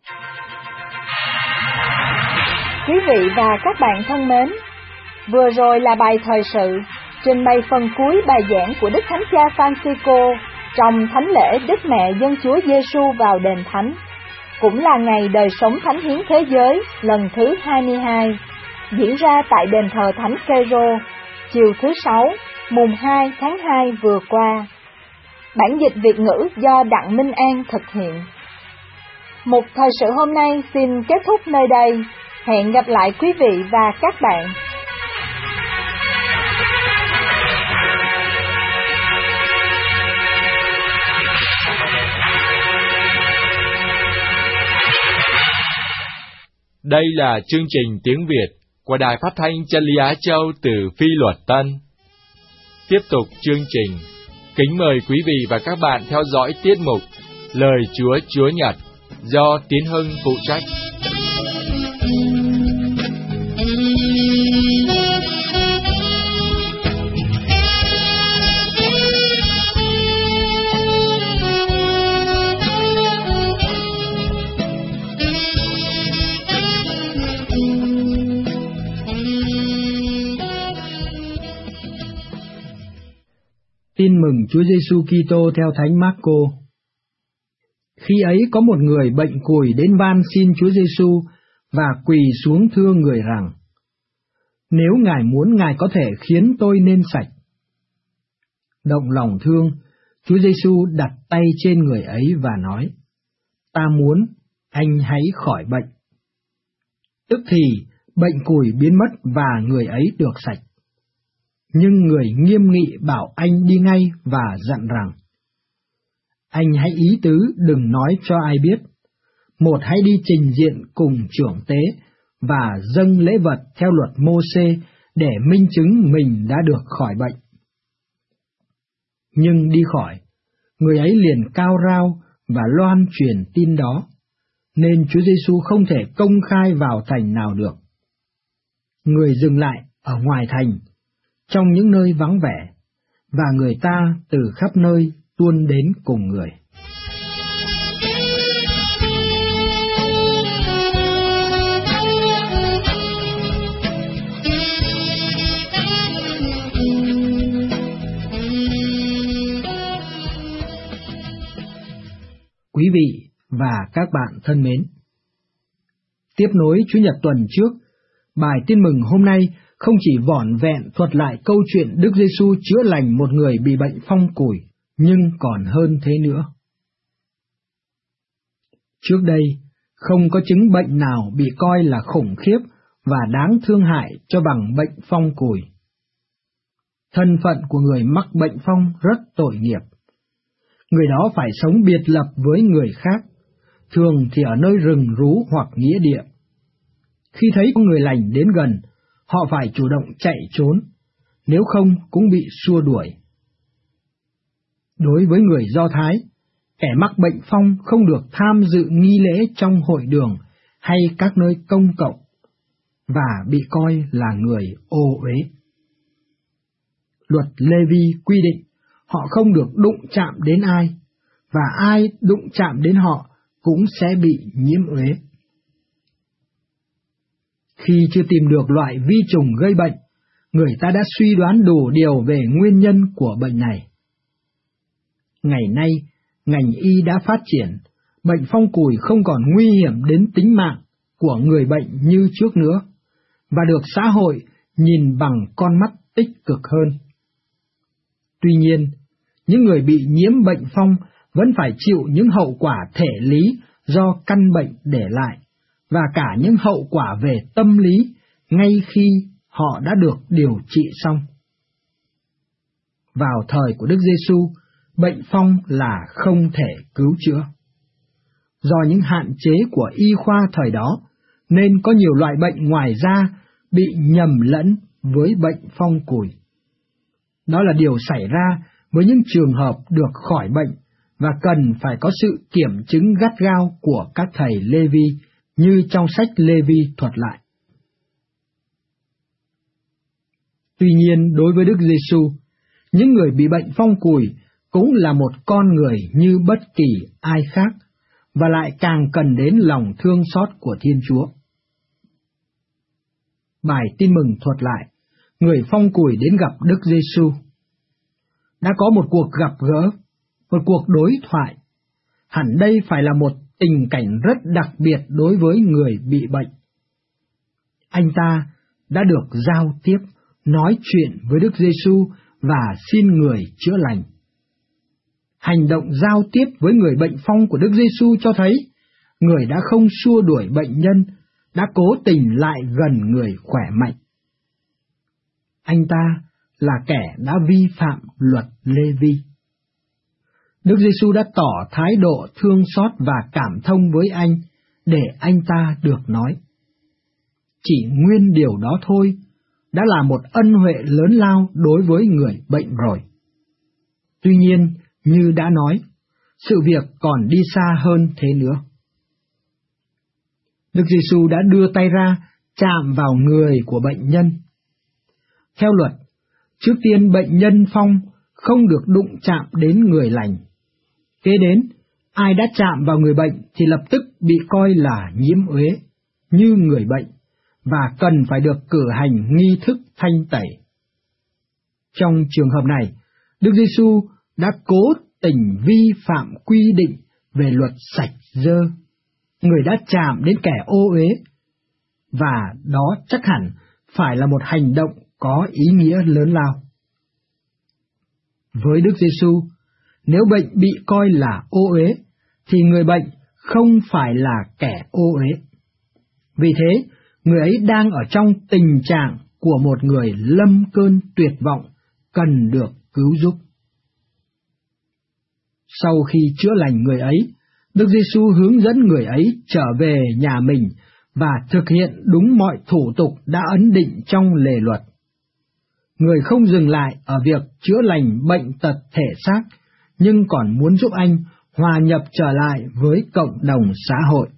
Quý vị và các bạn thân mến, vừa rồi là bài thời sự trình bày phần cuối bài giảng của Đức Thánh Cha Francisco trong thánh lễ Đức Mẹ Dân Chúa Giêsu vào đền thánh, cũng là ngày đời sống thánh hiến thế giới lần thứ hai mươi hai, diễn ra tại đền thờ Thánh Kê-rô, chiều thứ Sáu, mùng hai tháng hai vừa qua. Bản dịch Việt ngữ do Đặng Minh An thực hiện. Mục thời sự hôm nay xin kết thúc nơi đây. Hẹn gặp lại quý vị và các bạn. Đây là chương trình tiếng Việt của Đài Phát thanh Chân Lý Á Châu từ Phi Luật Tân. Tiếp tục chương trình, kính mời quý vị và các bạn theo dõi tiết mục Lời Chúa Chúa Nhật do Tiến Hưng phụ trách. Tin mừng Chúa Giêsu Kitô theo Thánh Mác-cô. Khi ấy có một người bệnh cùi đến van xin Chúa Giêsu và quỳ xuống thưa người rằng: Nếu Ngài muốn, Ngài có thể khiến tôi nên sạch. Động lòng thương, Chúa Giêsu đặt tay trên người ấy và nói: Ta muốn, anh hãy khỏi bệnh. Tức thì bệnh cùi biến mất và người ấy được sạch. Nhưng người nghiêm nghị bảo anh đi ngay và dặn rằng: Anh hãy ý tứ đừng nói cho ai biết. Một hãy đi trình diện cùng trưởng tế và dâng lễ vật theo luật Mô-xê để minh chứng mình đã được khỏi bệnh. Nhưng đi khỏi, người ấy liền cao rao và loan truyền tin đó, nên Chúa Giêsu không thể công khai vào thành nào được. Người dừng lại ở ngoài thành, trong những nơi vắng vẻ, và người ta từ khắp nơi tuôn đến cùng người. Quý vị và các bạn thân mến, tiếp nối Chủ nhật tuần trước, bài Tin mừng hôm nay không chỉ vỏn vẹn thuật lại câu chuyện Đức Giêsu chữa lành một người bị bệnh phong cùi, nhưng còn hơn thế nữa. Trước đây, không có chứng bệnh nào bị coi là khủng khiếp và đáng thương hại cho bằng bệnh phong cùi. Thân phận của người mắc bệnh phong rất tội nghiệp. Người đó phải sống biệt lập với người khác, thường thì ở nơi rừng rú hoặc nghĩa địa. Khi thấy có người lành đến gần, họ phải chủ động chạy trốn, nếu không cũng bị xua đuổi. Đối với người Do Thái, kẻ mắc bệnh phong không được tham dự nghi lễ trong hội đường hay các nơi công cộng, và bị coi là người ô uế. Luật Lê-vi quy định họ không được đụng chạm đến ai, và ai đụng chạm đến họ cũng sẽ bị nhiễm uế. Khi chưa tìm được loại vi trùng gây bệnh, người ta đã suy đoán đủ điều về nguyên nhân của bệnh này. Ngày nay, ngành y đã phát triển, bệnh phong cùi không còn nguy hiểm đến tính mạng của người bệnh như trước nữa, và được xã hội nhìn bằng con mắt tích cực hơn. Tuy nhiên, những người bị nhiễm bệnh phong vẫn phải chịu những hậu quả thể lý do căn bệnh để lại, và cả những hậu quả về tâm lý ngay khi họ đã được điều trị xong. Vào thời của Đức Giêsu, bệnh phong là không thể cứu chữa. Do những hạn chế của y khoa thời đó, nên có nhiều loại bệnh ngoài da bị nhầm lẫn với bệnh phong cùi. Đó là điều xảy ra với những trường hợp được khỏi bệnh và cần phải có sự kiểm chứng gắt gao của các thầy Lê-vi, như trong sách Lê-vi thuật lại. Tuy nhiên, đối với Đức Giêsu, những người bị bệnh phong cùi cũng là một con người như bất kỳ ai khác, và lại càng cần đến lòng thương xót của Thiên Chúa. Bài Tin mừng thuật lại, người phong cùi đến gặp Đức Giêsu. Đã có một cuộc gặp gỡ, một cuộc đối thoại. Hẳn đây phải là một tình cảnh rất đặc biệt đối với người bị bệnh. Anh ta đã được giao tiếp, nói chuyện với Đức Giêsu và xin người chữa lành. Hành động giao tiếp với người bệnh phong của Đức Giêsu cho thấy người đã không xua đuổi bệnh nhân, đã cố tình lại gần người khỏe mạnh. Anh ta là kẻ đã vi phạm luật Lê-vi. Đức Giêsu đã tỏ thái độ thương xót và cảm thông với anh để anh ta được nói. Chỉ nguyên điều đó thôi đã là một ân huệ lớn lao đối với người bệnh rồi. Tuy nhiên, như đã nói, sự việc còn đi xa hơn thế nữa. Đức Giêsu đã đưa tay ra chạm vào người của bệnh nhân. Theo luật, trước tiên bệnh nhân phong không được đụng chạm đến người lành. Kế đến, ai đã chạm vào người bệnh thì lập tức bị coi là nhiễm uế, như người bệnh, và cần phải được cử hành nghi thức thanh tẩy. Trong trường hợp này, Đức Giêsu đã cố tình vi phạm quy định về luật sạch dơ. Người đã chạm đến kẻ ô uế, và đó chắc hẳn phải là một hành động có ý nghĩa lớn lao. Với Đức Giêsu, nếu bệnh bị coi là ô uế, thì người bệnh không phải là kẻ ô uế. Vì thế, người ấy đang ở trong tình trạng của một người lâm cơn tuyệt vọng, cần được cứu giúp. Sau khi chữa lành người ấy, Đức Giêsu hướng dẫn người ấy trở về nhà mình và thực hiện đúng mọi thủ tục đã ấn định trong lề luật. Người không dừng lại ở việc chữa lành bệnh tật thể xác, nhưng còn muốn giúp anh hòa nhập trở lại với cộng đồng xã hội.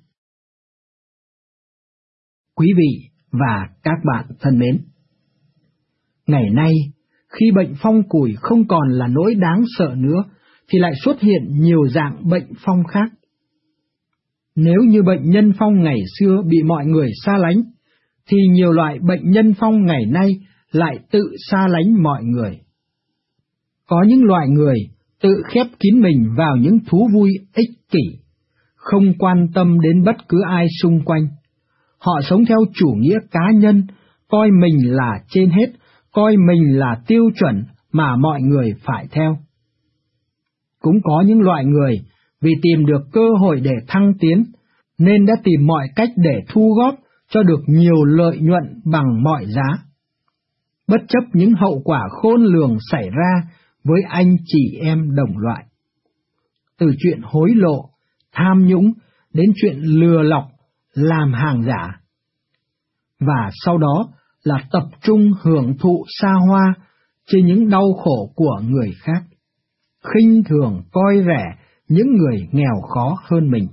Quý vị và các bạn thân mến, ngày nay, khi bệnh phong cùi không còn là nỗi đáng sợ nữa, thì lại xuất hiện nhiều dạng bệnh phong khác. Nếu như bệnh nhân phong ngày xưa bị mọi người xa lánh, thì nhiều loại bệnh nhân phong ngày nay lại tự xa lánh mọi người. Có những loại người tự khép kín mình vào những thú vui ích kỷ, không quan tâm đến bất cứ ai xung quanh. Họ sống theo chủ nghĩa cá nhân, coi mình là trên hết, coi mình là tiêu chuẩn mà mọi người phải theo. Cũng có những loại người vì tìm được cơ hội để thăng tiến, nên đã tìm mọi cách để thu góp cho được nhiều lợi nhuận bằng mọi giá, bất chấp những hậu quả khôn lường xảy ra với anh chị em đồng loại. Từ chuyện hối lộ, tham nhũng đến chuyện lừa lọc, làm hàng giả. Và sau đó là tập trung hưởng thụ xa hoa trên những đau khổ của người khác, khinh thường coi rẻ những người nghèo khó hơn mình.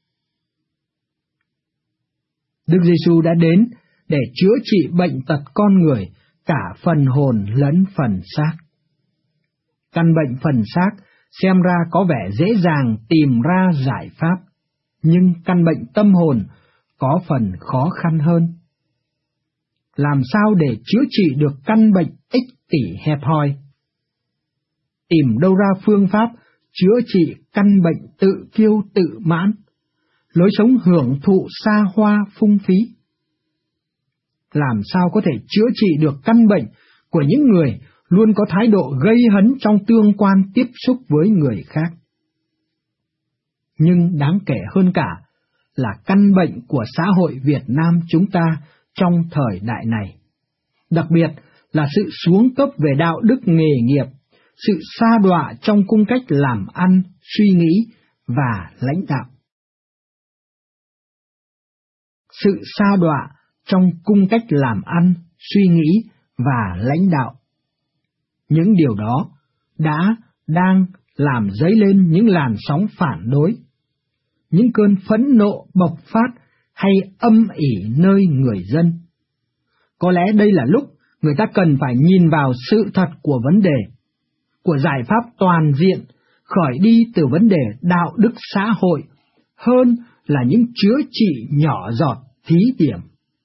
Đức Giêsu đã đến để chữa trị bệnh tật con người, cả phần hồn lẫn phần xác. Căn bệnh phần xác xem ra có vẻ dễ dàng tìm ra giải pháp, nhưng căn bệnh tâm hồn có phần khó khăn hơn. Làm sao để chữa trị được căn bệnh ích kỷ hẹp hòi? Tìm đâu ra phương pháp chữa trị căn bệnh tự kiêu tự mãn, lối sống hưởng thụ xa hoa phung phí? Làm sao có thể chữa trị được căn bệnh của những người luôn có thái độ gây hấn trong tương quan tiếp xúc với người khác? Nhưng đáng kể hơn cả là căn bệnh của xã hội Việt Nam chúng ta trong thời đại này, đặc biệt là sự xuống cấp về đạo đức nghề nghiệp, sự sa đọa trong cung cách làm ăn, suy nghĩ và lãnh đạo. Sự sa đọa trong cung cách làm ăn, suy nghĩ và lãnh đạo. Những điều đó đã, đang làm dấy lên những làn sóng phản đối, những cơn phẫn nộ bộc phát hay âm ỉ nơi người dân. Có lẽ đây là lúc người ta cần phải nhìn vào sự thật của vấn đề, của giải pháp toàn diện, khởi đi từ vấn đề đạo đức xã hội, hơn là những chữa trị nhỏ giọt thí điểm.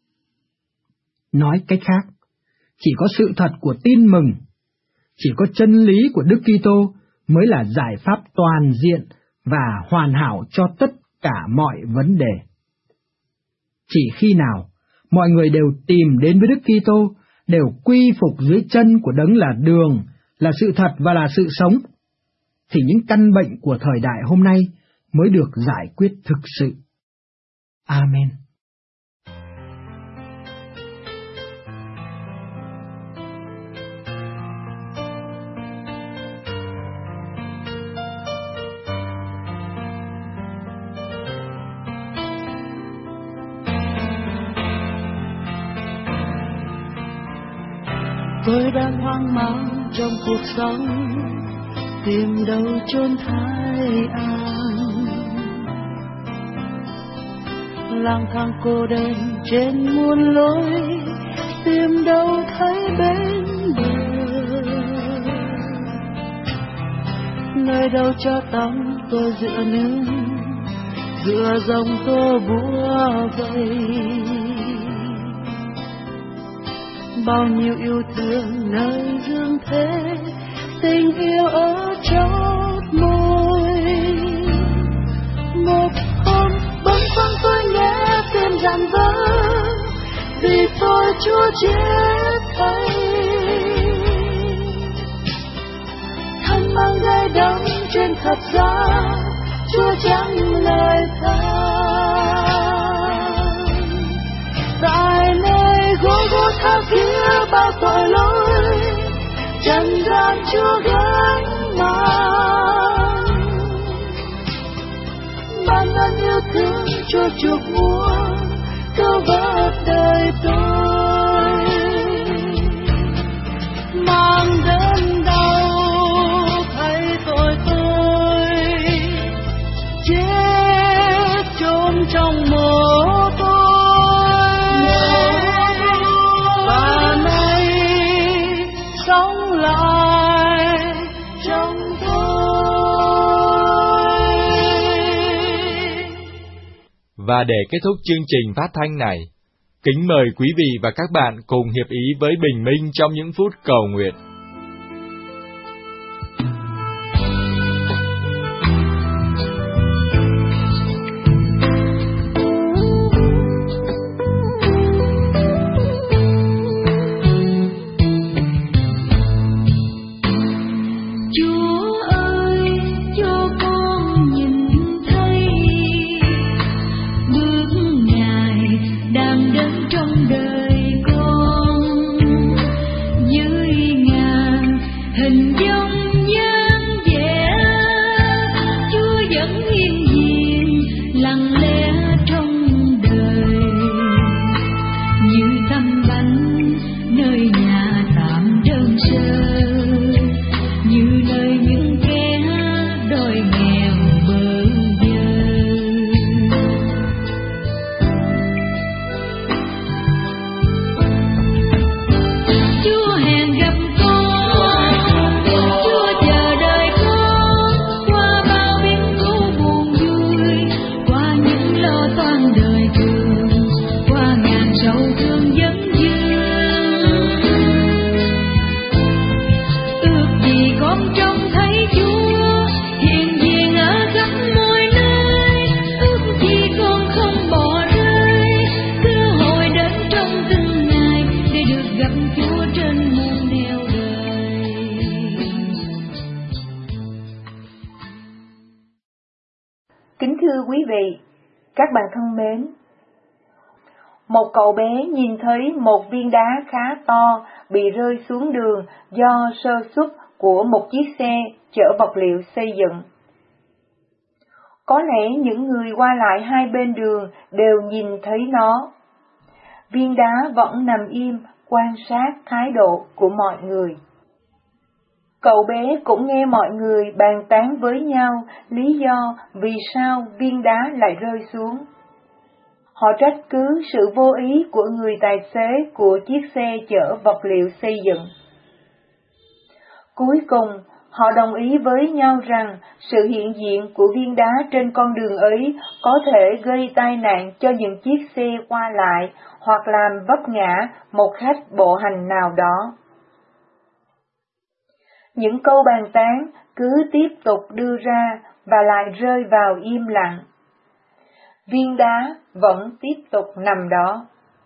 Nói cách khác, chỉ có sự thật của tin mừng, chỉ có chân lý của Đức Kitô mới là giải pháp toàn diện và hoàn hảo cho tất cả mọi vấn đề. Chỉ khi nào mọi người đều tìm đến với Đức Kitô, đều quy phục dưới chân của Đấng là đường, là sự thật và là sự sống, thì những căn bệnh của thời đại hôm nay mới được giải quyết thực sự. Amen. Tôi đang hoang mang trong cuộc sống, tìm đâu chốn thái an. Lang thang cô đơn trên muôn lối, tìm đâu thấy bên bờ. Nơi đâu cho tắm tôi dựa nương, dựa dòng tô búa vây. Bao nhiêu yêu thương nơi dương thế, tình yêu ở chót môi. Một hôm bâng khuâng tôi nghe tim rạn vỡ, vì tôi Chúa chết thay. Thân mang gai đắng trên thập giá, Chúa chẳng lời than. Tại nơi Gô-gô-tha kia bao tội lỗi, trần gian Chúa gánh mang. Ban ơn yêu thương Chúa chuộc mua, cứu vớt đời tôi. Mang đến đâu thấy tội tôi, chết chôn trong mộ tôi. Và nay sống lại trong tôi. Và để kết thúc chương trình phát thanh này, kính mời quý vị và các bạn cùng hiệp ý với Bình Minh trong những phút cầu nguyện. Kính thưa quý vị, các bạn thân mến, một cậu bé nhìn thấy một viên đá khá to bị rơi xuống đường do sơ suất của một chiếc xe chở vật liệu xây dựng. Có lẽ những người qua lại hai bên đường đều nhìn thấy nó. Viên đá vẫn nằm im quan sát thái độ của mọi người. Cậu bé cũng nghe mọi người bàn tán với nhau lý do vì sao viên đá lại rơi xuống. Họ trách cứ sự vô ý của người tài xế của chiếc xe chở vật liệu xây dựng. Cuối cùng, họ đồng ý với nhau rằng sự hiện diện của viên đá trên con đường ấy có thể gây tai nạn cho những chiếc xe qua lại hoặc làm vấp ngã một khách bộ hành nào đó. Những câu bàn tán cứ tiếp tục đưa ra và lại rơi vào im lặng. Viên đá vẫn tiếp tục nằm đó.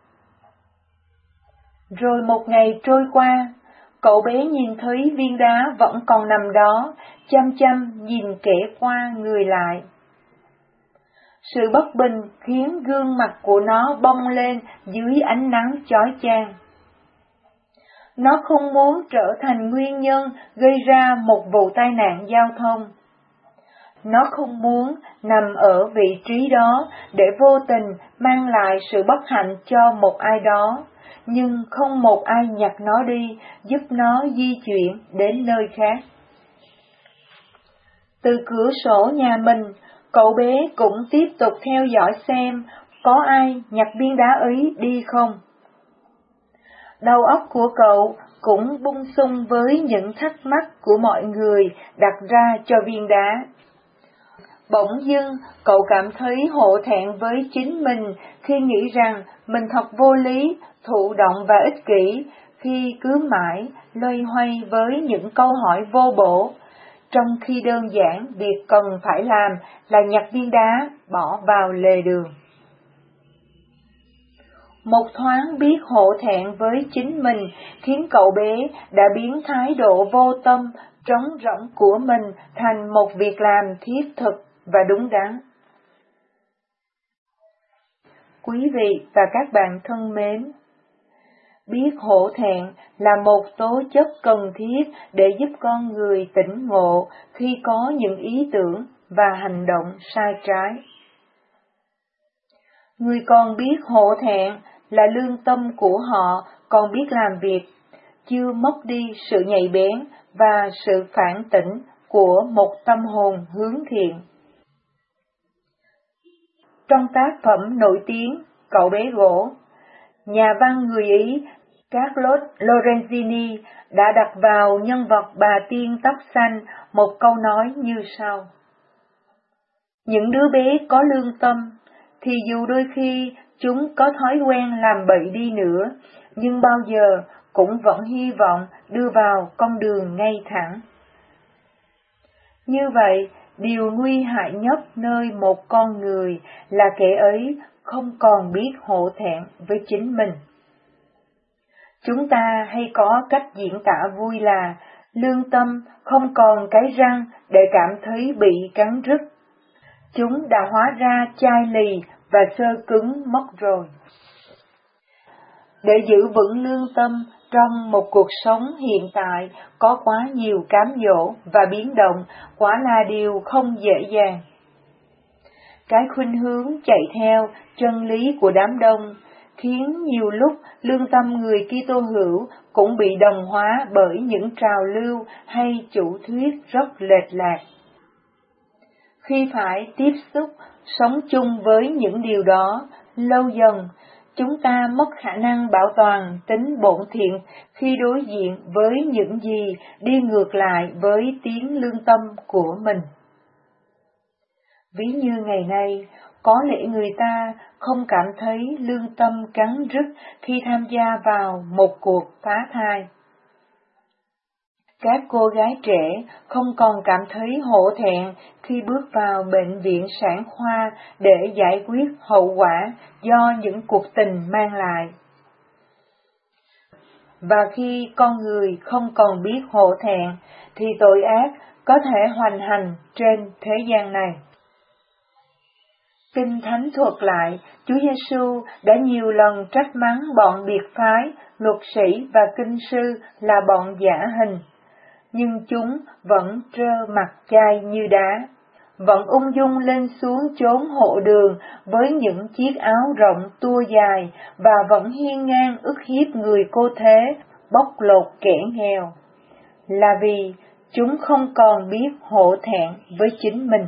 Rồi một ngày trôi qua, cậu bé nhìn thấy viên đá vẫn còn nằm đó, chăm chăm nhìn kẻ qua người lại. Sự bất bình khiến gương mặt của nó bong lên dưới ánh nắng chói chang. Nó không muốn trở thành nguyên nhân gây ra một vụ tai nạn giao thông. Nó không muốn nằm ở vị trí đó để vô tình mang lại sự bất hạnh cho một ai đó, nhưng không một ai nhặt nó đi, giúp nó di chuyển đến nơi khác. Từ cửa sổ nhà mình, cậu bé cũng tiếp tục theo dõi xem có ai nhặt viên đá ấy đi không. Đầu óc của cậu cũng bung xung với những thắc mắc của mọi người đặt ra cho viên đá. Bỗng dưng, cậu cảm thấy hổ thẹn với chính mình khi nghĩ rằng mình thật vô lý, thụ động và ích kỷ khi cứ mãi loay hoay với những câu hỏi vô bổ, trong khi đơn giản việc cần phải làm là nhặt viên đá bỏ vào lề đường. Một thoáng biết hổ thẹn với chính mình khiến cậu bé đã biến thái độ vô tâm, trống rỗng của mình thành một việc làm thiết thực và đúng đắn. Quý vị và các bạn thân mến, biết hổ thẹn là một tố chất cần thiết để giúp con người tỉnh ngộ khi có những ý tưởng và hành động sai trái. Người còn biết hổ thẹn là lương tâm của họ còn biết làm việc, chưa mất đi sự nhạy bén và sự phản tỉnh của một tâm hồn hướng thiện. Trong tác phẩm nổi tiếng Cậu bé gỗ, nhà văn người Ý Carlo Lorenzini đã đặt vào nhân vật bà tiên tóc xanh một câu nói như sau: những đứa bé có lương tâm, thì dù đôi khi chúng có thói quen làm bậy đi nữa, nhưng bao giờ cũng vẫn hy vọng đưa vào con đường ngay thẳng. Như vậy, điều nguy hại nhất nơi một con người là kẻ ấy không còn biết hổ thẹn với chính mình. Chúng ta hay có cách diễn tả vui là lương tâm không còn cái răng để cảm thấy bị cắn rứt. Chúng đã hóa ra chai lì và xơ cứng mất rồi. Để giữ vững lương tâm trong một cuộc sống hiện tại có quá nhiều cám dỗ và biến động quả là điều không dễ dàng. Cái khuynh hướng chạy theo chân lý của đám đông khiến nhiều lúc lương tâm người Kitô hữu cũng bị đồng hóa bởi những trào lưu hay chủ thuyết rất lệch lạc. Khi phải tiếp xúc, sống chung với những điều đó, lâu dần, chúng ta mất khả năng bảo toàn tính bổn thiện khi đối diện với những gì đi ngược lại với tiếng lương tâm của mình. Ví như ngày nay, có lẽ người ta không cảm thấy lương tâm cắn rứt khi tham gia vào một cuộc phá thai. Các cô gái trẻ không còn cảm thấy hổ thẹn khi bước vào bệnh viện sản khoa để giải quyết hậu quả do những cuộc tình mang lại. Và khi con người không còn biết hổ thẹn, thì tội ác có thể hoành hành trên thế gian này. Kinh Thánh thuật lại, Chúa Giêsu đã nhiều lần trách mắng bọn biệt phái, luật sĩ và kinh sư là bọn giả hình, nhưng chúng vẫn trơ mặt chai như đá, vẫn ung dung lên xuống chốn hộ đường với những chiếc áo rộng tua dài và vẫn hiên ngang ức hiếp người cô thế, bóc lột kẻ nghèo, là vì chúng không còn biết hổ thẹn với chính mình.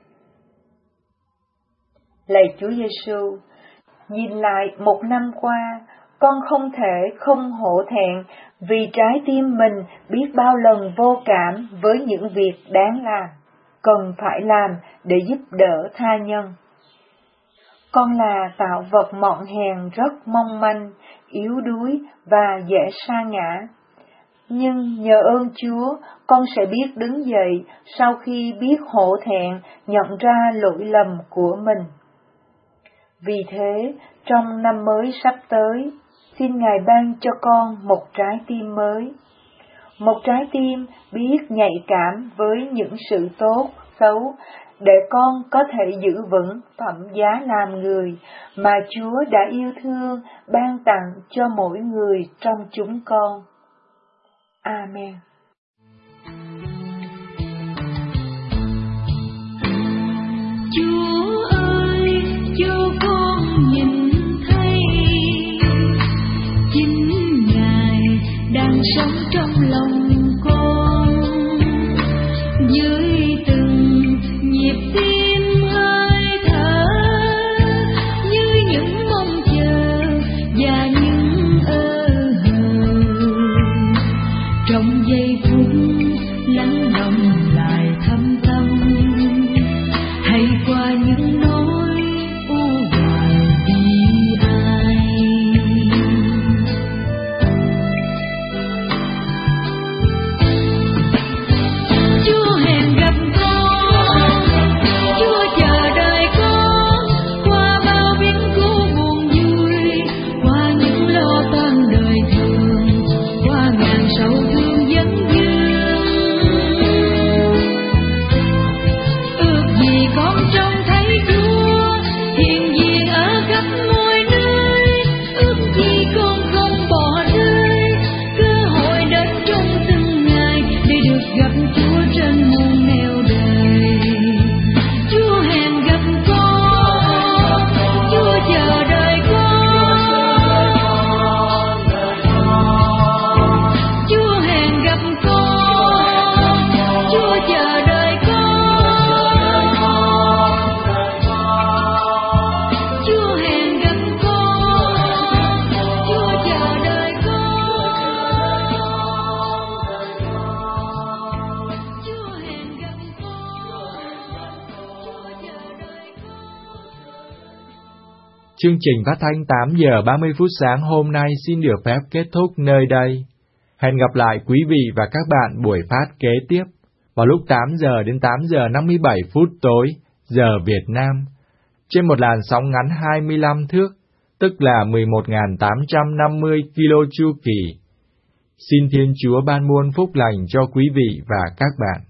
Lạy Chúa Giêsu, nhìn lại một năm qua, con không thể không hổ thẹn vì trái tim mình biết bao lần vô cảm với những việc đáng làm, cần phải làm để giúp đỡ tha nhân. Con là tạo vật mọn hèn rất mong manh, yếu đuối và dễ sa ngã. Nhưng nhờ ơn Chúa, con sẽ biết đứng dậy sau khi biết hổ thẹn, nhận ra lỗi lầm của mình. Vì thế, trong năm mới sắp tới, xin Ngài ban cho con một trái tim mới. Một trái tim biết nhạy cảm với những sự tốt, xấu, để con có thể giữ vững phẩm giá làm người mà Chúa đã yêu thương ban tặng cho mỗi người trong chúng con. Amen. Chúa ơi, cho con nhìn thấy chính Ngài đang sống trong lòng con, dưới từng lòng lại thâm tâm, hay qua những nỗi u hoài vì ai. Chúa hẹn gặp con, Chúa chờ đợi con, qua bao biến cố buồn vui, qua những lo toan đời thường, qua ngàn sầu thương vấn vương. Ước gì con trông thấy Chúa hiện diện ở khắp mọi nơi, ước gì con không bỏ rơi cơ hội đến trong từng ngày để được gặp Chúa trên muôn nẻo đời. Chúa hẹn gặp con, Chúa chờ đợi con, Chúa hẹn gặp con, Chúa chờ đợi con, Chúa hẹn gặp con, Chúa chờ đợi con, Chúa hẹn gặp con, Chúa chờ đợi con. Chương trình phát thanh tám giờ ba mươi phút sáng hôm nay xin được phép kết thúc nơi đây. Hẹn gặp lại quý vị và các bạn buổi phát kế tiếp vào lúc tám giờ đến tám giờ năm mươi bảy phút tối giờ Việt Nam trên một làn sóng ngắn hai mươi lăm thước, tức là mười một nghìn tám trăm năm mươi ki lô chu kỳ. Xin Thiên Chúa ban muôn phúc lành cho quý vị và các bạn.